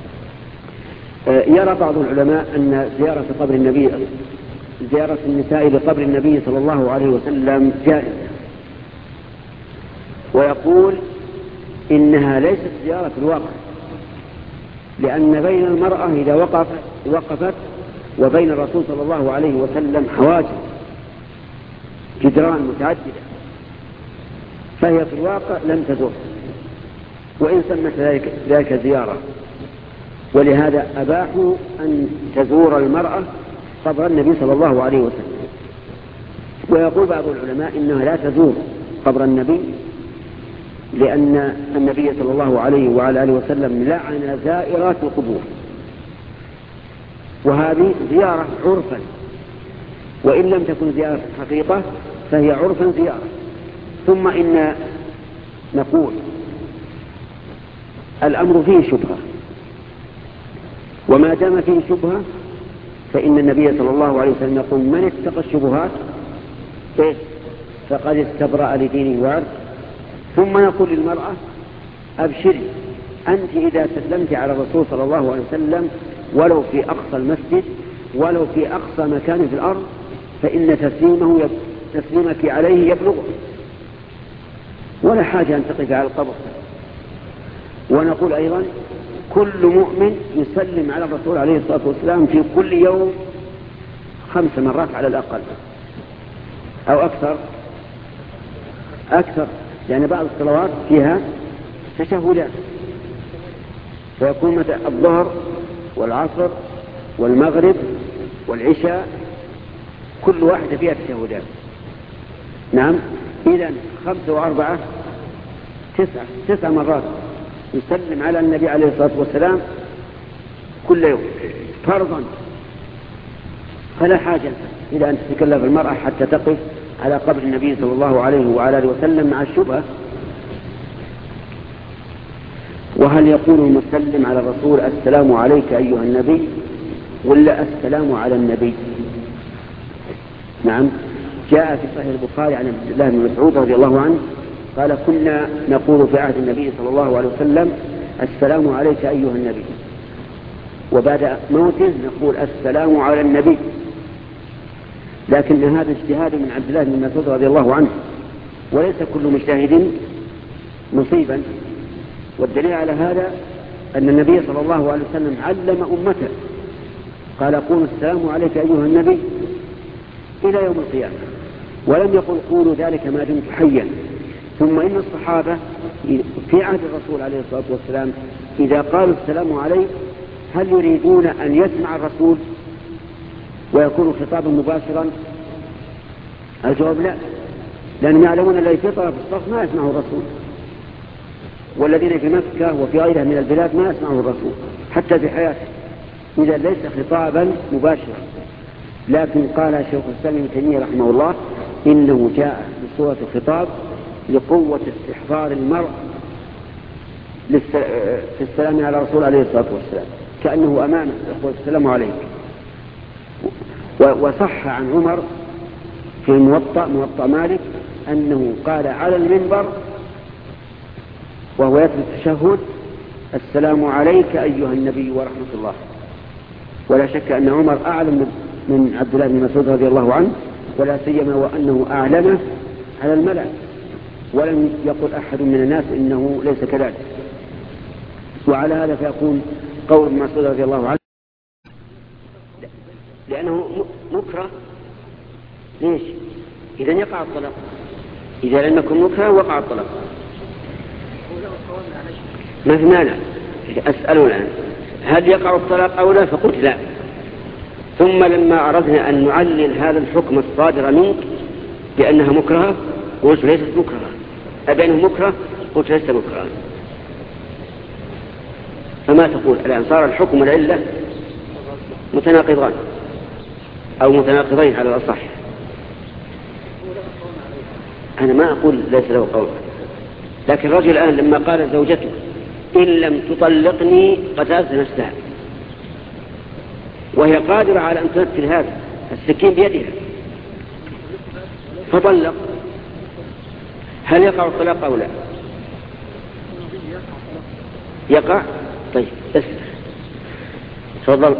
يرى بعض العلماء أن زيارة قبر النبي زيارة النساء لقبر النبي صلى الله عليه وسلم جائزة، ويقول إنها ليست زيارة في الواقع، لأن بين المرأة إذا وقف وقفت وبين الرسول صلى الله عليه وسلم حواجز جدران متعددة، فهي في الواقع لم تزور، وإن سمت ذلك, ذلك زيارة. ولهذا أباحوا أن تزور المرأة قبر النبي صلى الله عليه وسلم. ويقول بعض العلماء إنها لا تزور قبر النبي، لأن النبي صلى الله عليه وعلى آله وسلم لعن زائرات القبور، وهذه زيارة عرفا، وإن لم تكن زيارة حقيقة فهي عرفا زيارة. ثم إن نقول الأمر فيه شبهة، وما دام فيه شبهة فإن النبي صلى الله عليه وسلم يقول: من اتقى الشبهات فقد استبرأ لدينه وعرضه. ثم يقول للمرأة: أبشري، أنت إذا سلمت على الرسول صلى الله عليه وسلم ولو في أقصى المسجد ولو في أقصى مكان في الأرض فإن تسليمه يب... تسليمك عليه يبلغه، ولا حاجة أن تقف على القبر. ونقول أيضا: كل مؤمن يسلم على الرسول عليه الصلاة والسلام في كل يوم خمس مرات على الأقل، أو أكثر أكثر يعني بعض الصلوات فيها تشهدات، فيكون متى الظهر والعصر والمغرب والعشاء كل واحدة فيها تشهدات. نعم، إذن خمسة وأربعة تسعة تسع مرات يسلم على النبي عليه الصلاة والسلام كل يوم فرضا، فلا حاجة إلى أن تتكلف المرأة حتى تقف على قبر النبي صلى الله عليه وعلى آله وسلم مع الشبهة. وهل يقول المسلم على الرسول: السلام عليك أيها النبي، ولا السلام على النبي؟ نعم، جاء في صحيح البخاري عن عبد الله بن مسعود رضي الله عنه قال: كنا نقول في عهد النبي صلى الله عليه وسلم: السلام عليك أيها النبي، وبعد موته نقول: السلام على النبي. لكن هذا اجتهاد من عبد الله بن مسعود رضي الله عنه، وليس كل مجتهد مصيبا. والدليل على هذا أن النبي صلى الله عليه وسلم علم أمته، قال: قولوا السلام عليك أيها النبي إلى يوم القيامة، ولم يقل قولوا ذلك ما دمت حيا. ثم إن الصحابة في عهد الرسول عليه الصلاة والسلام إذا قالوا السلام عليك هل يريدون أن يسمع الرسول ويكون خطابا مباشرا؟ الجواب لا، لأنهم يعلمون الذي في طرف الصف ما يسمعه الرسول، والذين في مكة وفي غيرها من البلاد ما يسمعه الرسول حتى في حياته، إذا ليس خطابا مباشرا. لكن قال شيخ الإسلام ابن تيمية رحمه الله: إنه جاء بصورة الخطاب لقوة استحضار المرء في السلام على الرسول عليه الصلاة والسلام، كأنه أمامه يقول: السلام عليك. وصح عن عمر في الموطأ موطأ مالك أنه قال على المنبر وهو يتلو التشهد: السلام عليك أيها النبي ورحمة الله. ولا شك أن عمر أعلم من عبد الله بن مسعود رضي الله عنه، ولا سيما وأنه أعلمه على الملأ، ولم يقل أحد من الناس إنه ليس كذلك. وعلى هذا فيكون قول ابن مسعود رضي الله عنه لأنه مكره. ليش؟ إذا يقع الطلاق، إذا لم يكن مكره وقع الطلاق ما في مانع. أسأله الآن: هل يقع الطلاق أو لا؟ فقلت لا. ثم لما أردنا أن نعلل هذا الحكم الصادر منك بأنها مكرهة قلت ليست مكرهة، أبينه مكره؟ قلت ليس مكرها. فما تقول الآن؟ صار الحكم والعلة متناقضان أو متناقضين على الأصح. أنا ما أقول ليس له قول، لكن الرجل الآن لما قال زوجته إن لم تطلقني قتلت نفسها، وهي قادرة على أن تنفذ هذا السكين بيدها فطلق، هل يقع الطلاق أو لا؟ يقع. طيب اسمع، تفضل.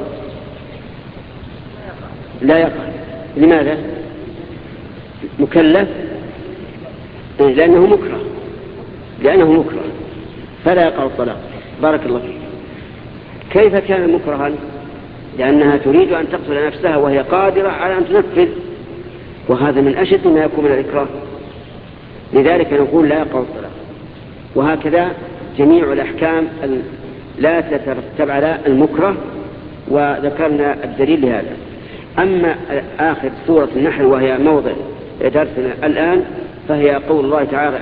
لا يقع. لماذا؟ مكلف، لأنه مكره لأنه مكره فلا يقع الطلاق. بارك الله فيك. كيف كان مكرها؟ لأنها تريد أن تقتل نفسها وهي قادرة على أن تنفذ، وهذا من أشد ما يكون من الإكراه، لذلك نقول لا يقع الطلاق. وهكذا جميع الأحكام لا تترتب على المكره، وذكرنا الدليل لهذا. أما آخر سورة النحل وهي موضع درسنا الآن فهي قول الله تعالى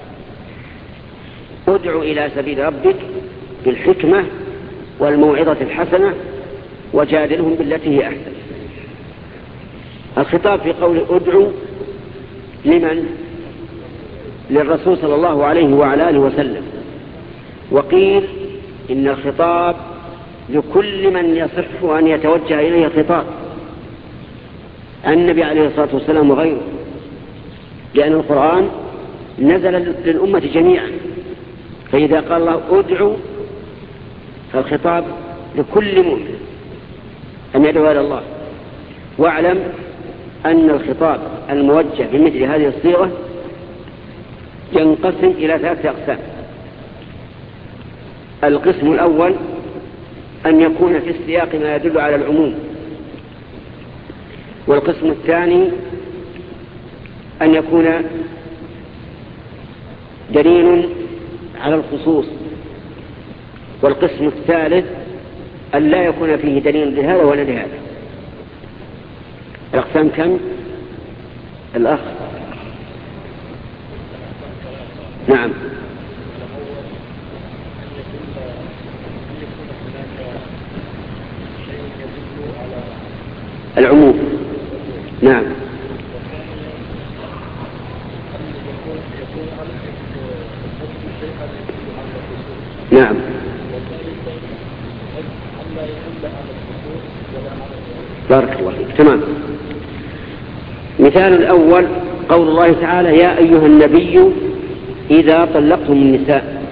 ادع إلى سبيل ربك بالحكمة والموعظة الحسنة وجادلهم بالتي هي أحسن. الخطاب في قول ادعو لمن؟ للرسول صلى الله عليه وعلى آله وسلم. وقيل إن الخطاب لكل من يصح أن يتوجه إليه خطاب، النبي عليه الصلاة والسلام وغيره، لأن القرآن نزل للأمة جميعا. فإذا قال الله ادعو فالخطاب لكل مؤمن أن يدعو إلى الله. واعلم أن الخطاب الموجه بمثل هذه الصيغة ينقسم إلى ثلاثة أقسام. القسم الأول أن يكون في السياق ما يدل على العموم، والقسم الثاني أن يكون دليل على الخصوص، والقسم الثالث أن لا يكون فيه دليل لهذا ولا لهذا. الأقسام كم؟ الأخ نعم. العموم نعم. نعم. بارك الله فيك. تمام. مثال الأول قول الله تعالى يا أيها النبي إذا طلقتم النساء،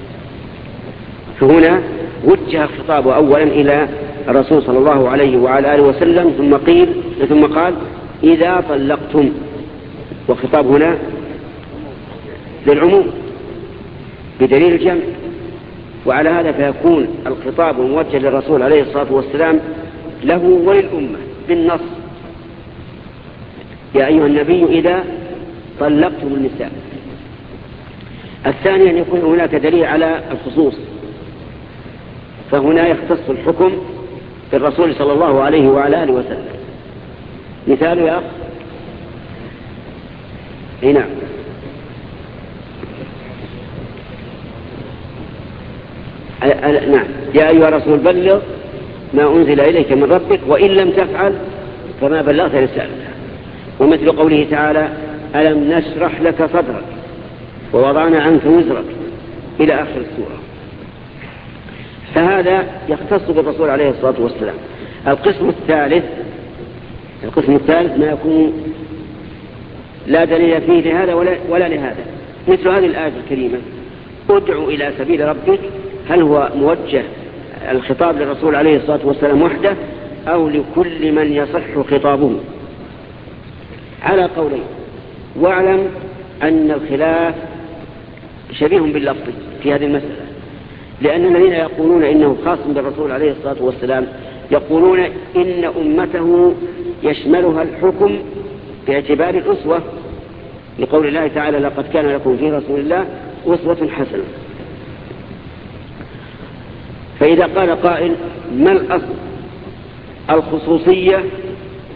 فهنا وجه الخطاب أولا إلى الرسول صلى الله عليه وعلى آله وسلم، ثم قيل ثم قال إذا طلقتم، والخطاب هنا للعموم بدليل الجمع. وعلى هذا فيكون الخطاب الموجه للرسول عليه الصلاة والسلام له وللأمة بالنص يا أيها النبي إذا طلقتم النساء. الثاني أن يكون هناك دليل على الخصوص، فهنا يختص الحكم بالرسول صلى الله عليه وعلى آله وسلم. مثال يا أخ هنا نعم يا أيها الرسول بلغ ما أنزل إليك من ربك وإن لم تفعل فما بلغت رسالته. ومثل قوله تعالى ألم نشرح لك صدرك ووضعنا عنك وزرك إلى آخر السورة. فهذا يختص بالرسول عليه الصلاة والسلام. القسم الثالث القسم الثالث ما يكون لا دليل فيه لهذا ولا, ولا لهذا، مثل هذه الآية الكريمة ادعو إلى سبيل ربك، هل هو موجه الخطاب للرسول عليه الصلاة والسلام وحده أو لكل من يصح خطابه؟ على قولين. واعلم أن الخلاف شبيه باللفظ في هذه المسألة، لأن الذين يقولون إنه خاص بالرسول عليه الصلاة والسلام يقولون إن أمته يشملها الحكم باعتبار الأسوة، لقول الله تعالى لقد كان لكم في رسول الله أسوة حسنة. فإذا قال قائل ما الأصل، الخصوصية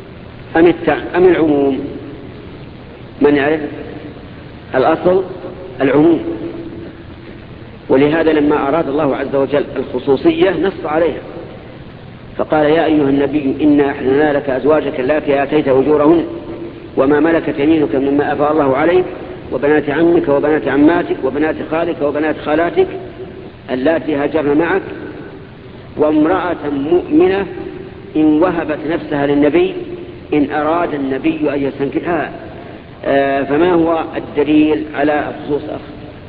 أم أم العموم؟ من يعرف؟ الأصل العموم. ولهذا لما أراد الله عز وجل الخصوصية نص عليها فقال يا أيها النبي إنا أحللنا لك أزواجك اللاتي آتيت أجورهن وما ملكت يمينك مما أفاء الله عليك وبنات عمك وبنات عماتك وبنات خالك وبنات خالاتك اللاتي هاجرن معك وامرأة مؤمنة إن وهبت نفسها للنبي إن أراد النبي أن يستنكحها. آه فما هو الدليل على خصوص أخ؟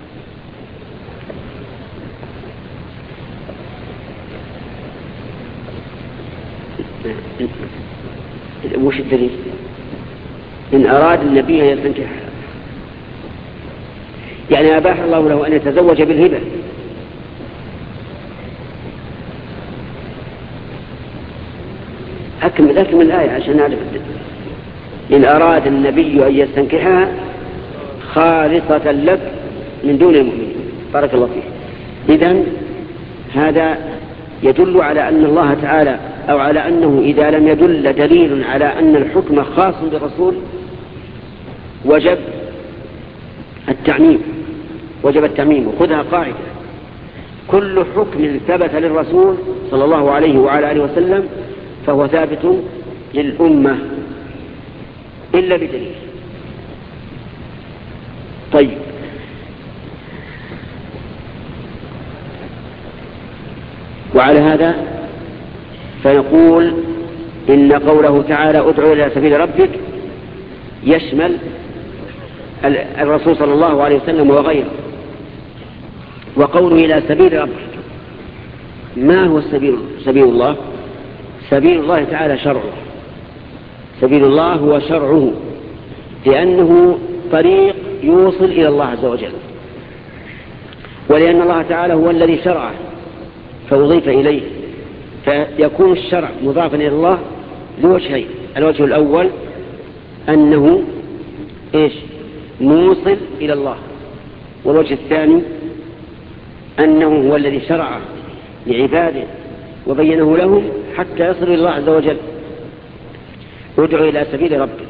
وش الدليل؟ إن أراد النبي أن يستنكحها يعني أباح الله له أن يتزوج بالهبة. أكمل أكمل الآية عشان نعرف الدليل. إن أراد النبي أن يستنكحها خالصة لك من دون المؤمنين. بارك الله فيك. إذن هذا يدل على أن الله تعالى أو على أنه إذا لم يدل دليل على أن الحكم خاص بالرسول وجب التعميم وجب التعميم. وخذها قاعدة كل حكم ثبت للرسول صلى الله عليه وعلى آله وسلم فهو ثابت للأمة إلا بدليل. طيب وعلى هذا فنقول إن قوله تعالى ادعو إلى سبيل ربك يشمل الرسول صلى الله عليه وسلم وغيره. وقوله إلى سبيل ربك ما هو السبيل؟ سبيل الله سبيل الله تعالى شرعه. سبيل الله هو شرعه لأنه طريق يوصل إلى الله عز وجل ولأن الله تعالى هو الذي شرعه فأضيف إليه فيكون الشرع مضافا إلى الله لوجهين. الوجه الأول أنه إيش موصل إلى الله والوجه الثاني أنه هو الذي شرعه لعباده وبينه لهم حتى يصل إلى الله عز وجل. ادعو إلى سبيل ربك.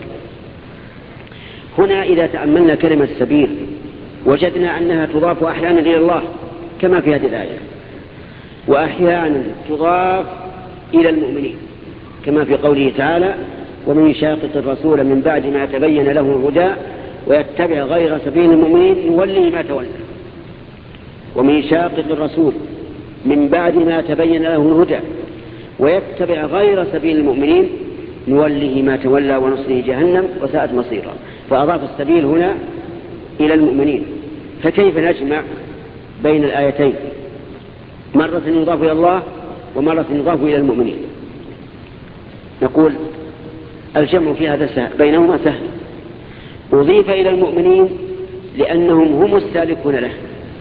هنا إذا تأملنا كلمة السبيل وجدنا أنها تضاف أحيانا إلى الله كما في هذه الآية وأحيانا تضاف إلى المؤمنين كما في قوله تعالى ومن يشاقق الرسول من بعد ما تبين له الهدى ويتبع غير سبيل المؤمنين نوله ما تولى. ومن يشاقق الرسول من بعد ما تبين له الهدى ويتبع غير سبيل المؤمنين نوله ما تولى ونصله جهنم وساءت مصيرا. فأضاف السبيل هنا إلى المؤمنين. فكيف نجمع بين الآيتين؟ مرة يضاف إلى الله ومرة يضاف إلى المؤمنين. نقول الجمع في هذا سهل بينهما سهل. أضيف إلى المؤمنين لأنهم هم السالكون له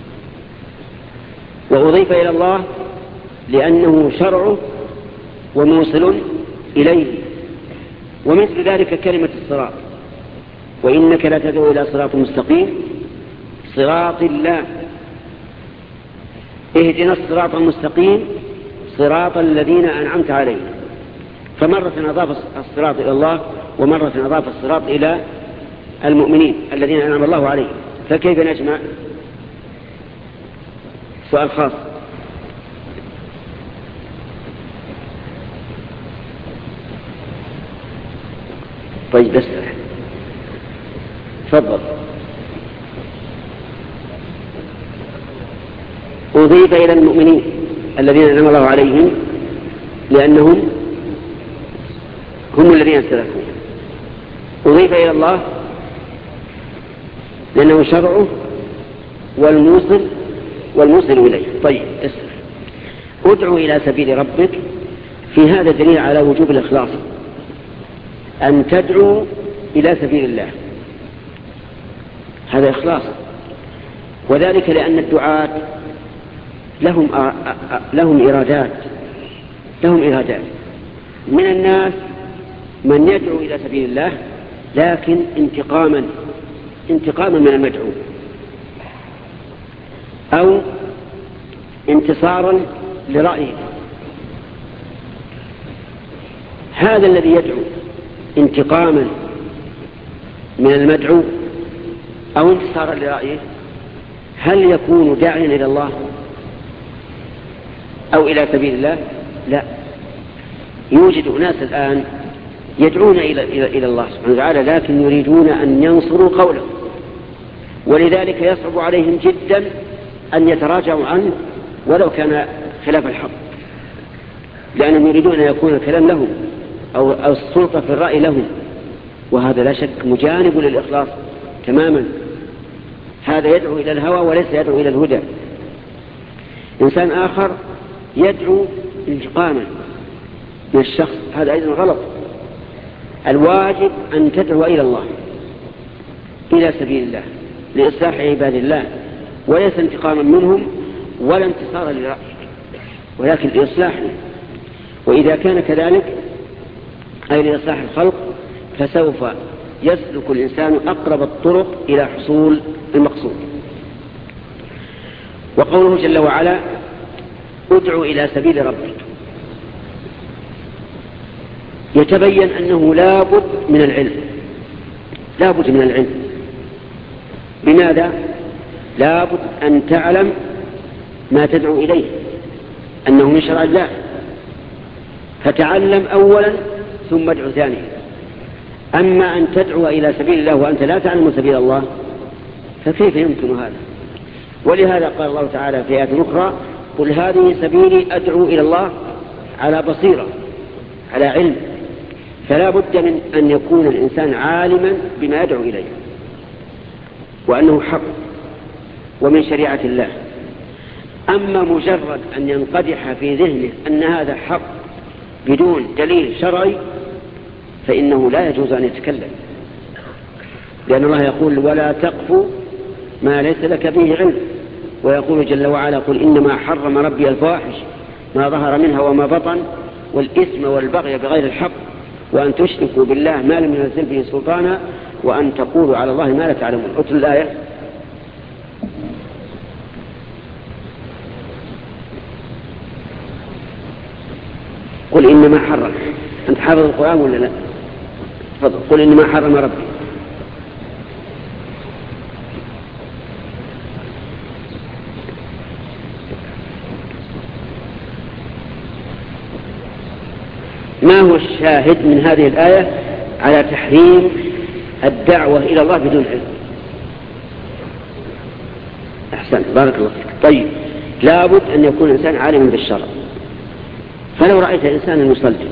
وأضيف إلى الله لأنه شرعه وموصل إليه. ومثل ذلك كلمة الصراط وإنك لا تدعو إلى صراط مستقيم صراط الله اهدنا الصراط المستقيم صراط الذين أنعمت عليهم. فمرة أضاف الصراط إلى الله ومرة أضاف الصراط إلى المؤمنين الذين أنعم الله عليهم. فكيف نجمع؟ سؤال خاص. طيب اسرح تفضل. أضيف إلى المؤمنين الذين أنعم الله عليهم لأنهم هم الذين سلكوا. أضيف إلى الله لأنه شرعه والموصل والموصل إليه. طيب اسرح. ادعو إلى سبيل ربك في هذا دليل على وجوب الإخلاص أن تدعو إلى سبيل الله. هذا إخلاص وذلك لأن الدعاة لهم لهم إرادات لهم إرادات من الناس من يدعو إلى سبيل الله لكن انتقاما انتقاما من المدعو أو انتصارا لرأيه. هذا الذي يدعو انتقاما من المدعو أو انتصارا لرأيه هل يكون داعيا إلى الله أو إلى سبيل الله؟ لا. يوجد أناس الآن يدعون إلى, إلى, إلى الله سبحانه وتعالى، لكن يريدون أن ينصروا قوله، ولذلك يصعب عليهم جدا أن يتراجعوا عنه ولو كان خلاف الحق، لأنهم يريدون أن يكون الكلام لهم أو, أو السلطة في الرأي لهم، وهذا لا شك مجانب للإخلاص تماما. هذا يدعو إلى الهوى وليس يدعو إلى الهدى. إنسان آخر يدعو انتقاما من الشخص، هذا أيضا غلط. الواجب أن تدعو إلى الله، إلى سبيل الله، لإصلاح عباد الله، وليس انتقاما منهم ولا انتصارا لرأيك، ولكن لإصلاحهم. وإذا كان كذلك أي لإصلاح الخلق فسوف يسلك الإنسان أقرب الطرق إلى حصول المقصود. وقوله جل وعلا ادعو إلى سبيل ربك، يتبين أنه لا بد من العلم، لا بد من العلم. بماذا؟ لا بد أن تعلم ما تدعو إليه أنه من شرع الله، فتعلم أولا ثم ادعو ثانيا. أما أن تدعو إلى سبيل الله وأنت لا تعلم سبيل الله فكيف يمكن هذا؟ ولهذا قال الله تعالى في آية أخرى قل هذه سبيلي أدعو إلى الله على بصيرة، على علم. فلا بد من أن يكون الإنسان عالما بما يدعو إليه وأنه حق ومن شريعة الله. أما مجرد أن ينقدح في ذهنه أن هذا حق بدون دليل شرعي فإنه لا يجوز أن يتكلم، لأن الله يقول ولا تقف ما ليس لك به علم، ويقول جل وعلا قل إنما حرم ربي الفواحش ما ظهر منها وما بطن والإثم والبغي بغير الحق وأن تشركوا بالله ما لم ينزل به سلطانا وأن تقولوا على الله ما لا تعلمون. أتل الآية. قل إنما حرم، أنت حافظ القرآن ولا لا؟ تفضل. قل إنما حرم ربي. ما هو الشاهد من هذه الآية على تحريم الدعوة إلى الله بدون علم؟ أحسن، بارك الله فيك. طيب، لابد أن يكون الإنسان عالما بالشرع. فلو رأيت إنسانا يصلي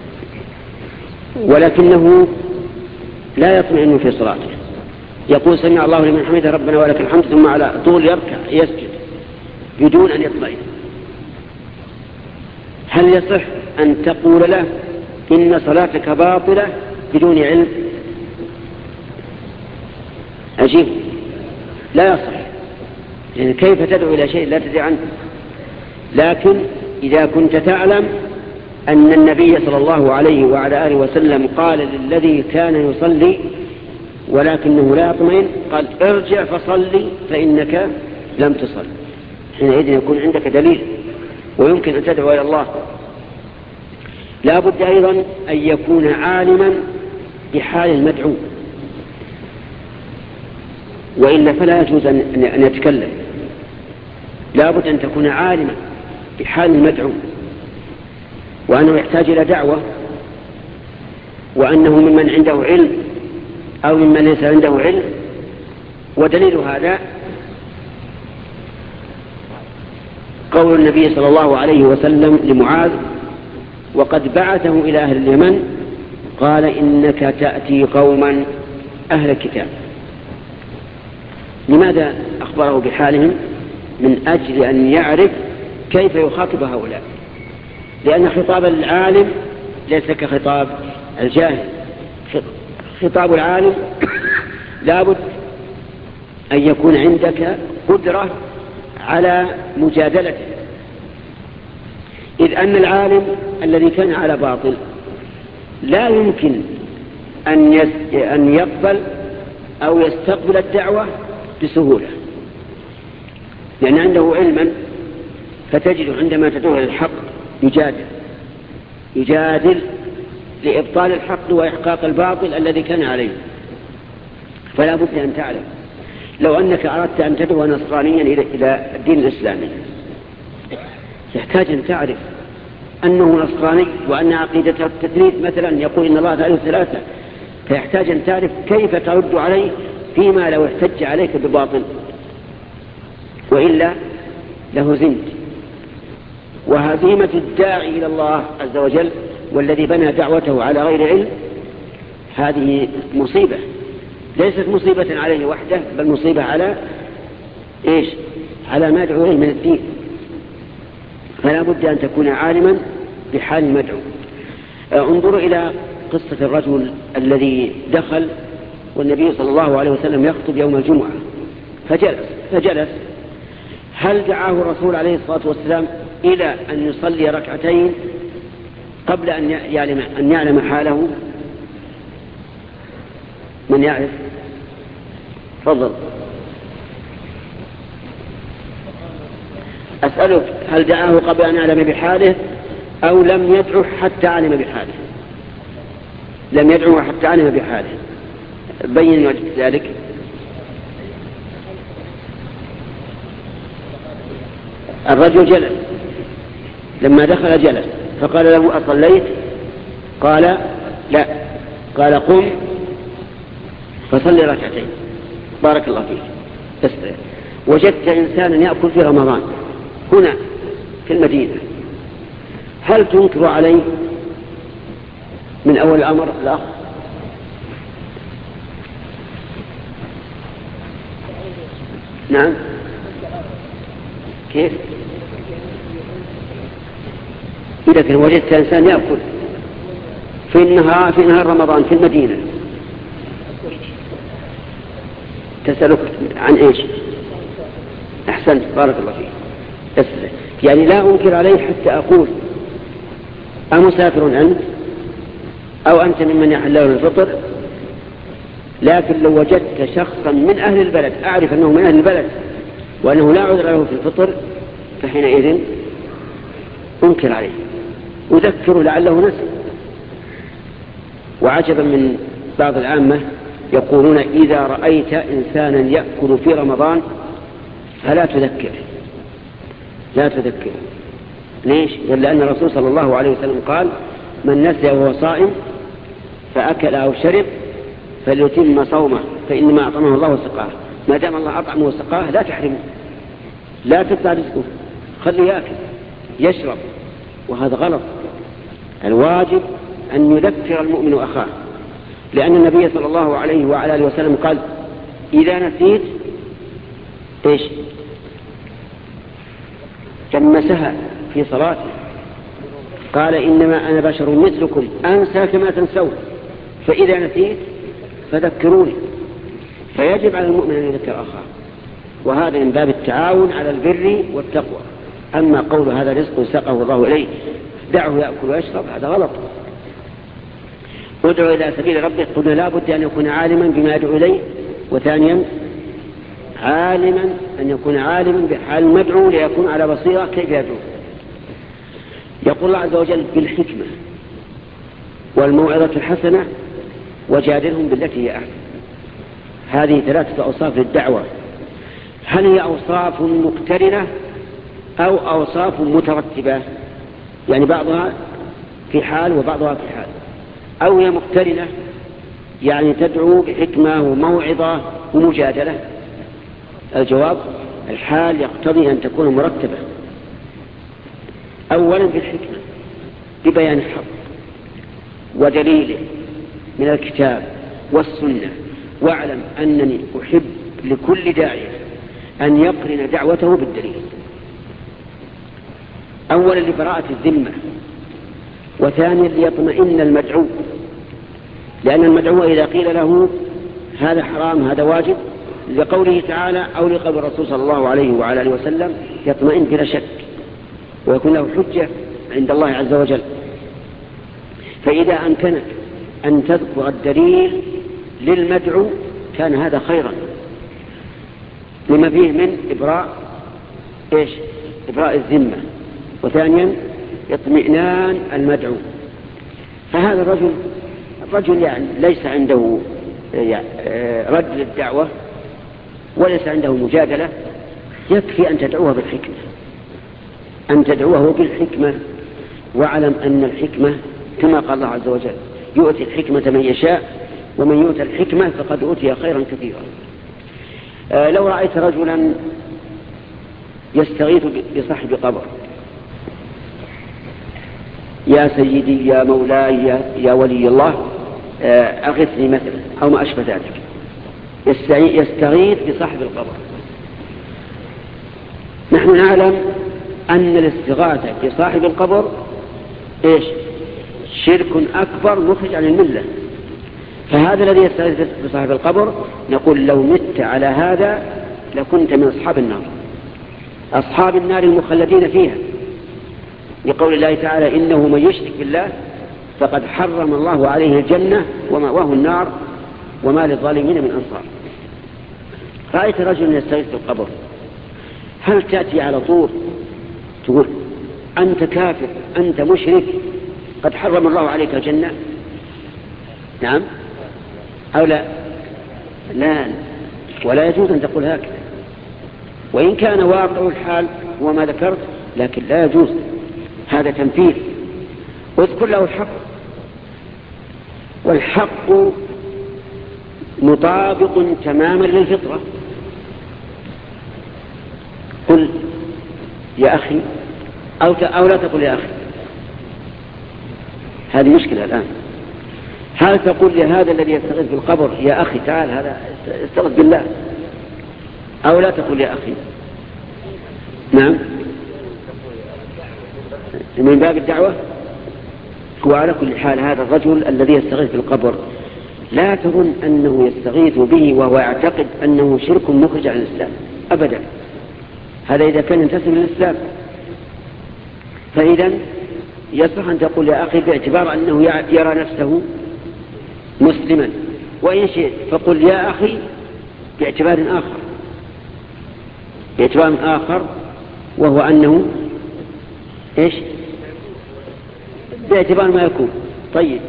ولكنه لا يطمئن في صلاته، يقول سمع الله لمن حمده ربنا ولك الحمد، ثم على طول يركع يسجد بدون أن يطمئن، هل يصح أن تقول له إن صلاتك باطلة بدون علم؟ أجيب، لا يصح. يعني كيف تدعو إلى شيء لا تدري عنه؟ لكن إذا كنت تعلم أن النبي صلى الله عليه وعلى آله وسلم قال للذي كان يصلي ولكنه لا يطمئن قال ارجع فصلي فإنك لم تصل، حينئذ يكون عندك دليل ويمكن أن تدعو إلى الله. لا بد أيضا أن يكون عالما بحال المدعو، وإلا فلا يجوز أن يتكلم. لا بد أن تكون عالما بحال المدعو وأنه يحتاج إلى دعوة، وأنه ممن عنده علم أو ممن ليس عنده علم. ودليل هذا قول النبي صلى الله عليه وسلم لمعاذ وقد بعثه إلى أهل اليمن قال إنك تأتي قوما أهل الكتاب. لماذا أخبره بحالهم؟ من أجل أن يعرف كيف يخاطب هؤلاء، لأن خطاب العالم ليس كخطاب الجاهل. خطاب العالم لابد أن يكون عندك قدرة على مجادلته، إذ أن العالم الذي كان على باطل لا يمكن أن يقبل أو يستقبل الدعوة بسهولة، لأن عنده علما، فتجد عندما تدعو للحق يجادل يجادل لإبطال الحق وإحقاق الباطل الذي كان عليه. فلا بد أن تعلم. لو أنك أردت أن تدعو نصرانيا إلى الدين الإسلامي يحتاج أن تعرف أنه نصراني وأن عقيدته التثليث مثلا، يقول إن الله ثالث ثلاثة، فيحتاج أن تعرف كيف ترد عليه فيما لو احتج عليك بباطل، وإلا لهزمت. وهزيمة الداعي إلى الله عز وجل والذي بنى دعوته على غير علم هذه مصيبة، ليست مصيبة عليه وحده، بل مصيبة على إيش؟ على ما يدعو إليه من الدين. فلا بد أن تكون عالما بحال المدعو. انظروا إلى قصة الرجل الذي دخل والنبي صلى الله عليه وسلم يخطب يوم الجمعة فجلس, فجلس هل دعاه الرسول عليه الصلاة والسلام إلى أن يصلي ركعتين قبل أن يعلم, أن يعلم حاله؟ من يعرف؟ تفضل. أسألك هل دعاه قبل أن يعلم بحاله أو لم يدعه حتى علم بحاله؟ لم يدعه حتى علم بحاله. بين ذلك. الرجل جلس، لما دخل جلس فقال له أصليت؟ قال لا. قال قم فصلي ركعتين. بارك الله فيك. بس وجدت إنسانا يأكل في رمضان هنا في المدينة، هل تنكر عليه من أول الأمر؟ لا. نعم. كيف؟ إذا كان وجدت إنسان يأكل في النهار في نهار رمضان في المدينة، تسألك عن إيش؟ أحسنت، بارك الله فيك. بس يعني لا أنكر عليه حتى أقول أمسافر أنت أو أنت ممن يحل له الفطر، لكن لو وجدت شخصا من أهل البلد أعرف أنه من أهل البلد وأنه لا عذر له في الفطر فحينئذ أنكر عليه، أذكره لعله نسي. وعجبا من بعض العامة يقولون إذا رأيت إنسانا يأكل في رمضان فلا تذكره، لا تذكره. ليش؟ لأن الرسول صلى الله عليه وسلم قال من نسي وهو صائم فأكل أو شرب فليتم صومه فإنما أطعمه الله وسقاه. ما دام الله أطعمه وسقاه لا تحرمه، لا تقطع رزقه، خليه يأكل يشرب، وهذا غلط. الواجب أن يذكر المؤمن أخاه، لأن النبي صلى الله عليه وعلى آله وسلم قال إذا نسيت إيش؟ جمسها في صلاته، قال إنما أنا بشر مثلكم أنسى كما تنسون، فإذا نسيت فذكروني. فيجب على المؤمن أن يذكر أخاه، وهذا من باب التعاون على البر والتقوى. أما قول هذا رزق ساقه الله إليه دعه يأكل ويشرب هذا غلط. ادعو إلى سبيل ربك، قلنا لا بد أن يكون عالما بما يدعو إليه، وثانيا عالما أن يكون عالما بحال المدعو ليكون على بصيرة كيف يدعو. يقول الله عز وجل بالحكمة والموعظة الحسنة وجادلهم بالتي هي أحسن. هذه ثلاثة أوصاف للدعوة. هل هي أوصاف مقترنة أو أوصاف مترتبة؟ يعني بعضها في حال وبعضها في حال، أو هي مقترنة يعني تدعو بحكمة وموعظة ومجادلة؟ الجواب الحال يقتضي أن تكون مرتبة. أولا بالحكمة ببيان الحق ودليله من الكتاب والسنة، واعلم أنني أحب لكل داعية أن يقرن دعوته بالدليل. أولا لبراءة الذمة، وثانيا ليطمئن المدعو، لأن المدعو إذا قيل له هذا حرام هذا واجب لقوله تعالى أو لقول الرسول صلى الله عليه وعلى آله وسلم يطمئن بلا شك ويكون له حجة عند الله عز وجل. فإذا أمكنك أن تذكر الدليل للمدعو كان هذا خيرا لما فيه من إبراء إيش؟ إبراء الذمة، وثانيا اطمئنان المدعو. فهذا الرجل الرجل يعني ليس عنده يعني رد للدعوة وليس عنده مجادلة، يكفي أن تدعوه بالحكمة، أن تدعوه بالحكمة. واعلم أن الحكمة كما قال الله عز وجل يؤتي الحكمة من يشاء ومن يؤتى الحكمة فقد أوتي خيرا كثيرا. آه لو رأيت رجلا يستغيث بصاحب قبر، يا سيدي يا مولاي يا, يا ولي الله آه أغثني مثلا أو ما أشبه ذلك، يستغيث بصاحب القبر، نحن نعلم أن الاستغاثة بصاحب القبر إيش؟ شرك أكبر مخرج عن الملة. فهذا الذي يستغيث بصاحب القبر نقول لو مت على هذا لكنت من أصحاب النار، أصحاب النار المخلدين فيها، لقول الله تعالى إنه من يشرك بالله فقد حرم الله عليه الجنة ومأواه النار وما للظالمين من أنصار. رأيت رجل يستغيث بالقبر، هل تأتي على طول تقول أنت كافر أنت مشرك قد حرم الله عليك الجنة؟ نعم أو لا؟ لا، ولا يجوز أن تقول هكذا، وإن كان واقع الحال هو ما ذكرت، لكن لا يجوز، هذا تنفيذ. واذكر له الحق، والحق مطابق تماما للفطرة. قل يا أخي أو, أو لا تقول يا أخي، هذه مشكلة الآن. هل تقول لهذا الذي يستغيث بالقبر يا أخي تعال هذا استغيث بالله، أو لا تقول يا أخي؟ نعم، من باب الدعوة. وعلى كل حال هذا الرجل الذي يستغيث بالقبر لا تظن أنه يستغيث به وهو يعتقد أنه شرك مخرج عن الإسلام أبدا، هذا إذا كان ينتسب للإسلام. فإذا يصح أن تقول يا أخي باعتبار أنه يرى نفسه مسلما، وإن شئت فقل يا أخي باعتبار آخر، باعتبار آخر وهو أنه إيش؟ باعتبار ما يكون. طيب،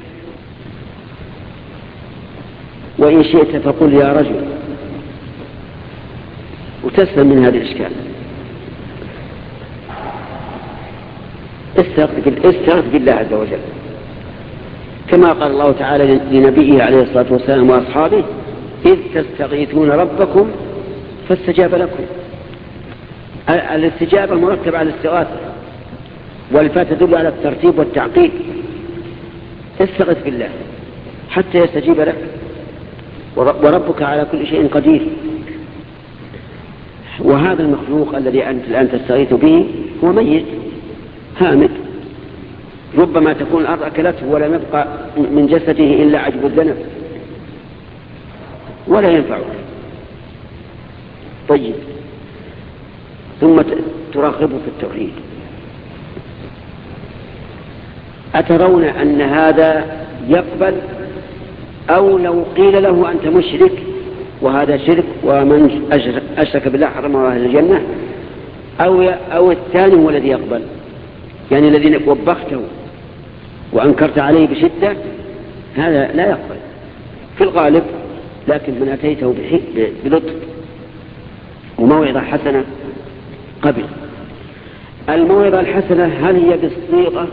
وإن شئت فقل يا رجل، وتسلم من هذا الإشكال. استغث بالله عز وجل كما قال الله تعالى لنبيه عليه الصلاة والسلام وأصحابه إذ تستغيثون ربكم فاستجاب لكم. الاستجابة مرتبة على الاستغاثة، والفاء تدل على الترتيب والتعقيد. استغث بالله حتى يستجيب لك، وربك على كل شيء قدير. وهذا المخلوق الذي أنت الآن تستغيث به هو ميت هامد، ربما تكون الأرض أكلته ولم يبقى من جسده إلا عجب الذنب ولا ينفعك. طيب، ثم ترغب في التوحيد. أترون أن هذا يقبل؟ أو لو قيل له أنت مشرك وهذا شرك ومن أشرك بالله حرمه أهل الجنة، أو, أو الثاني هو الذي يقبل، يعني الذي وبخته وأنكرت عليه بشدة هذا لا يقبل في الغالب. لكن من أتيته بلطف وموعظة حسنة قبل. الموعظة الحسنة هل هي بالصيغة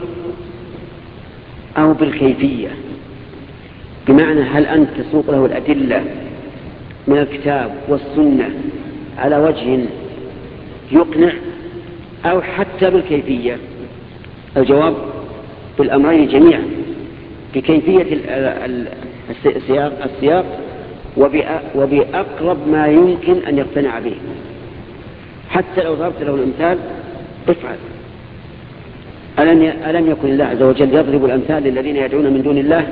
أو بالكيفية؟ بمعنى هل أنت تسوق له الأدلة من الكتاب والسنة على وجه يقنع، أو حتى بالكيفية؟ الجواب بالأمرين جميعا، بكيفية السياق, السياق وبأقرب ما يمكن أن يقتنع به. حتى لو ضربت له الأمثال افعل. ألم يكن الله عز وجل يضرب الأمثال للذين يدعون من دون الله؟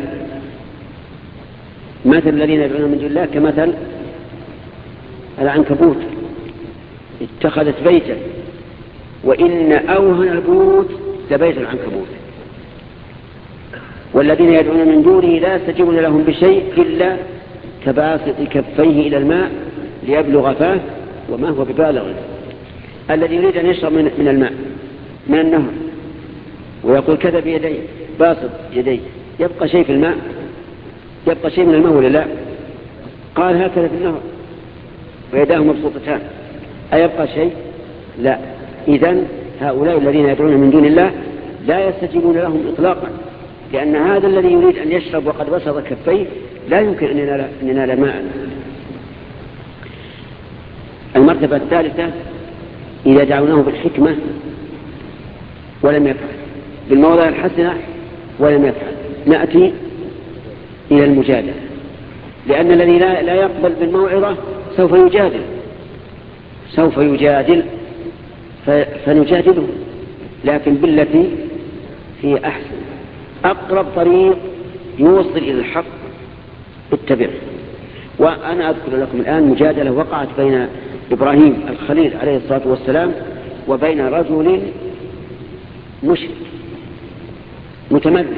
مثل الذين يدعون من دون الله كمثل العنكبوت اتخذت بيتا وإن أوهن البيوت لبيت العنكبوت. والذين يدعون من دونه لا يستجيبون لهم بشيء إلا كباسط كفيه إلى الماء ليبلغ فاه وما هو ببالغ. الذي يريد أن يشرب من الماء من النهر ويقول كذا بيديه باسط يديه، يبقى شيء في الماء؟ يبقى شيء من الماء ولا لا؟ قال هكذا في النهر ويداه مبسوطتان أيبقى شيء؟ لا. إذن هؤلاء الذين يدعون من دون الله لا يستجيبون لهم إطلاقا، لأن هذا الذي يريد أن يشرب وقد بسط كفيه لا يمكن أن ينال, أن ينال ماء. المرتبة الثالثة إذا دعوناه بالحكمة ولم يفعل، بالموضع الحسنة ولم يفعل، نأتي إلى المجادلة، لأن الذي لا, لا يقبل بالموعظة سوف يجادل سوف يجادل فنجادله، لكن بالتي هي أحسن. أقرب طريق يوصل إلى الحق اتبعه. وأنا أذكر لكم الآن مجادلة وقعت بين إبراهيم الخليل عليه الصلاة والسلام وبين رجل مشرك متمرد.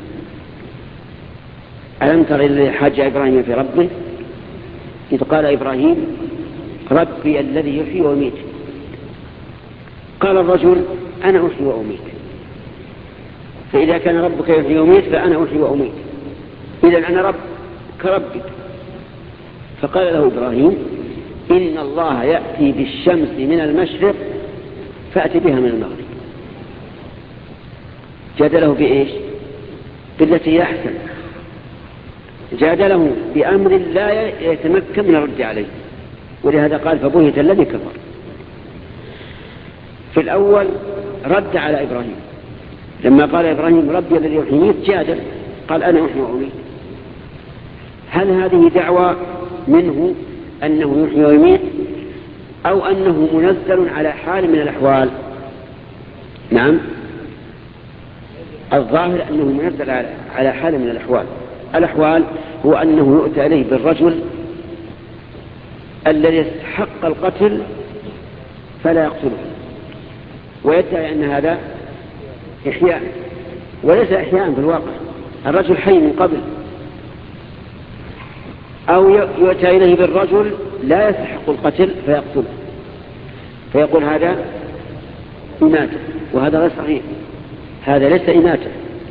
ألم تر الذي حاج إبراهيم في ربه إذ قال إبراهيم ربي الذي يحيي ويميت. قال الرجل أنا أحيي وأميت، فإذا كان ربك يحيي ويميت فأنا أحيي وأميت، إذن أنا رب كربك. فقال له إبراهيم إن الله يأتي بالشمس من المشرق فأتي بها من المغرب. جادله بإيش؟ بالتي يحسن، جادله بأمر لا يتمكن من الرد عليه، ولهذا قال فبهت الذي كفر. في الأول رد على إبراهيم لما قال إبراهيم ربي الذي يحيي ويميت، جادل قال أنا أحيي وأميت. هل هذه دعوة منه أنه يحيي ويميت أو أنه منزل على حال من الأحوال؟ نعم، الظاهر أنه منزل على حال من الأحوال. الأحوال هو أنه يؤتى إليه بالرجل الذي يستحق القتل فلا يقتله، ويدعي أن هذا إحياء، وليس إحياء في الواقع، الرجل حي من قبل. أو يؤتى إليه بالرجل لا يستحق القتل فيقتله، فيقول هذا إماتة، وهذا غير صحيح، هذا ليس إماتة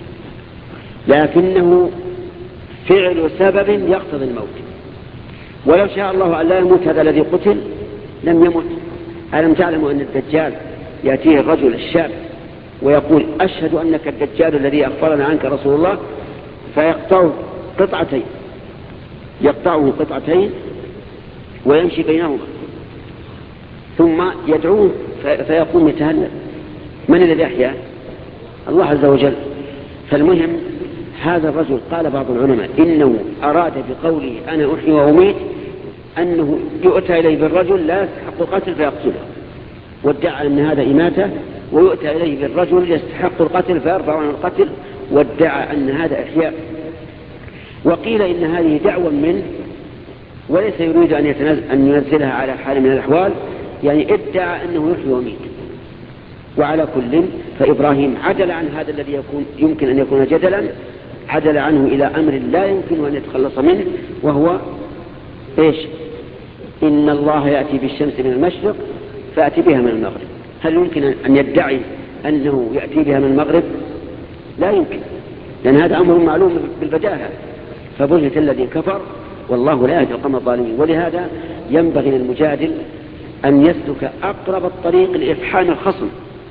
لكنه فعل سبب يقتضي الموت. ولو شاء الله أن لا يموت هذا الذي قتل لم يمت. ألم تعلموا أن الدجال يأتيه الرجل الشاب ويقول أشهد أنك الدجال الذي أخبرنا عنك رسول الله، فيقطعه قطعتين يقطعه قطعتين ويمشي بينهما ثم يدعوه فيقوم يتهلل. من الذي أحياه؟ الله عز وجل. فالمهم هذا الرجل قال بعض العلماء إنه أراد بقوله أنا أحيي وأميت أنه يؤتى إليه بالرجل لا يستحق القتل فيقتله، وادعى أن هذا إماتة، ويؤتى إليه بالرجل يستحق القتل فيرفع عن القتل، وادعى أن هذا إحياء. وقيل إن هذه دعوة منه وليس يريد أن, أن ينزلها على حال من الأحوال، يعني ادعى أنه يحيي ويميت. وعلى كل فإبراهيم عدل عن هذا الذي يكون يمكن أن يكون جدلا، عدل عنه إلى أمر لا يمكن أن يتخلص منه، وهو إيش؟ إن الله يأتي بالشمس من المشرق فأتي بها من المغرب. هل يمكن أن يدعي أنه يأتي بها من المغرب؟ لا يمكن، لأن هذا أمر معلوم بالبداهة. فبهت الذي كفر والله لا يهدي القوم الظالمين. ولهذا ينبغي للمجادل أن يسلك أقرب الطريق لإفحام الخصم،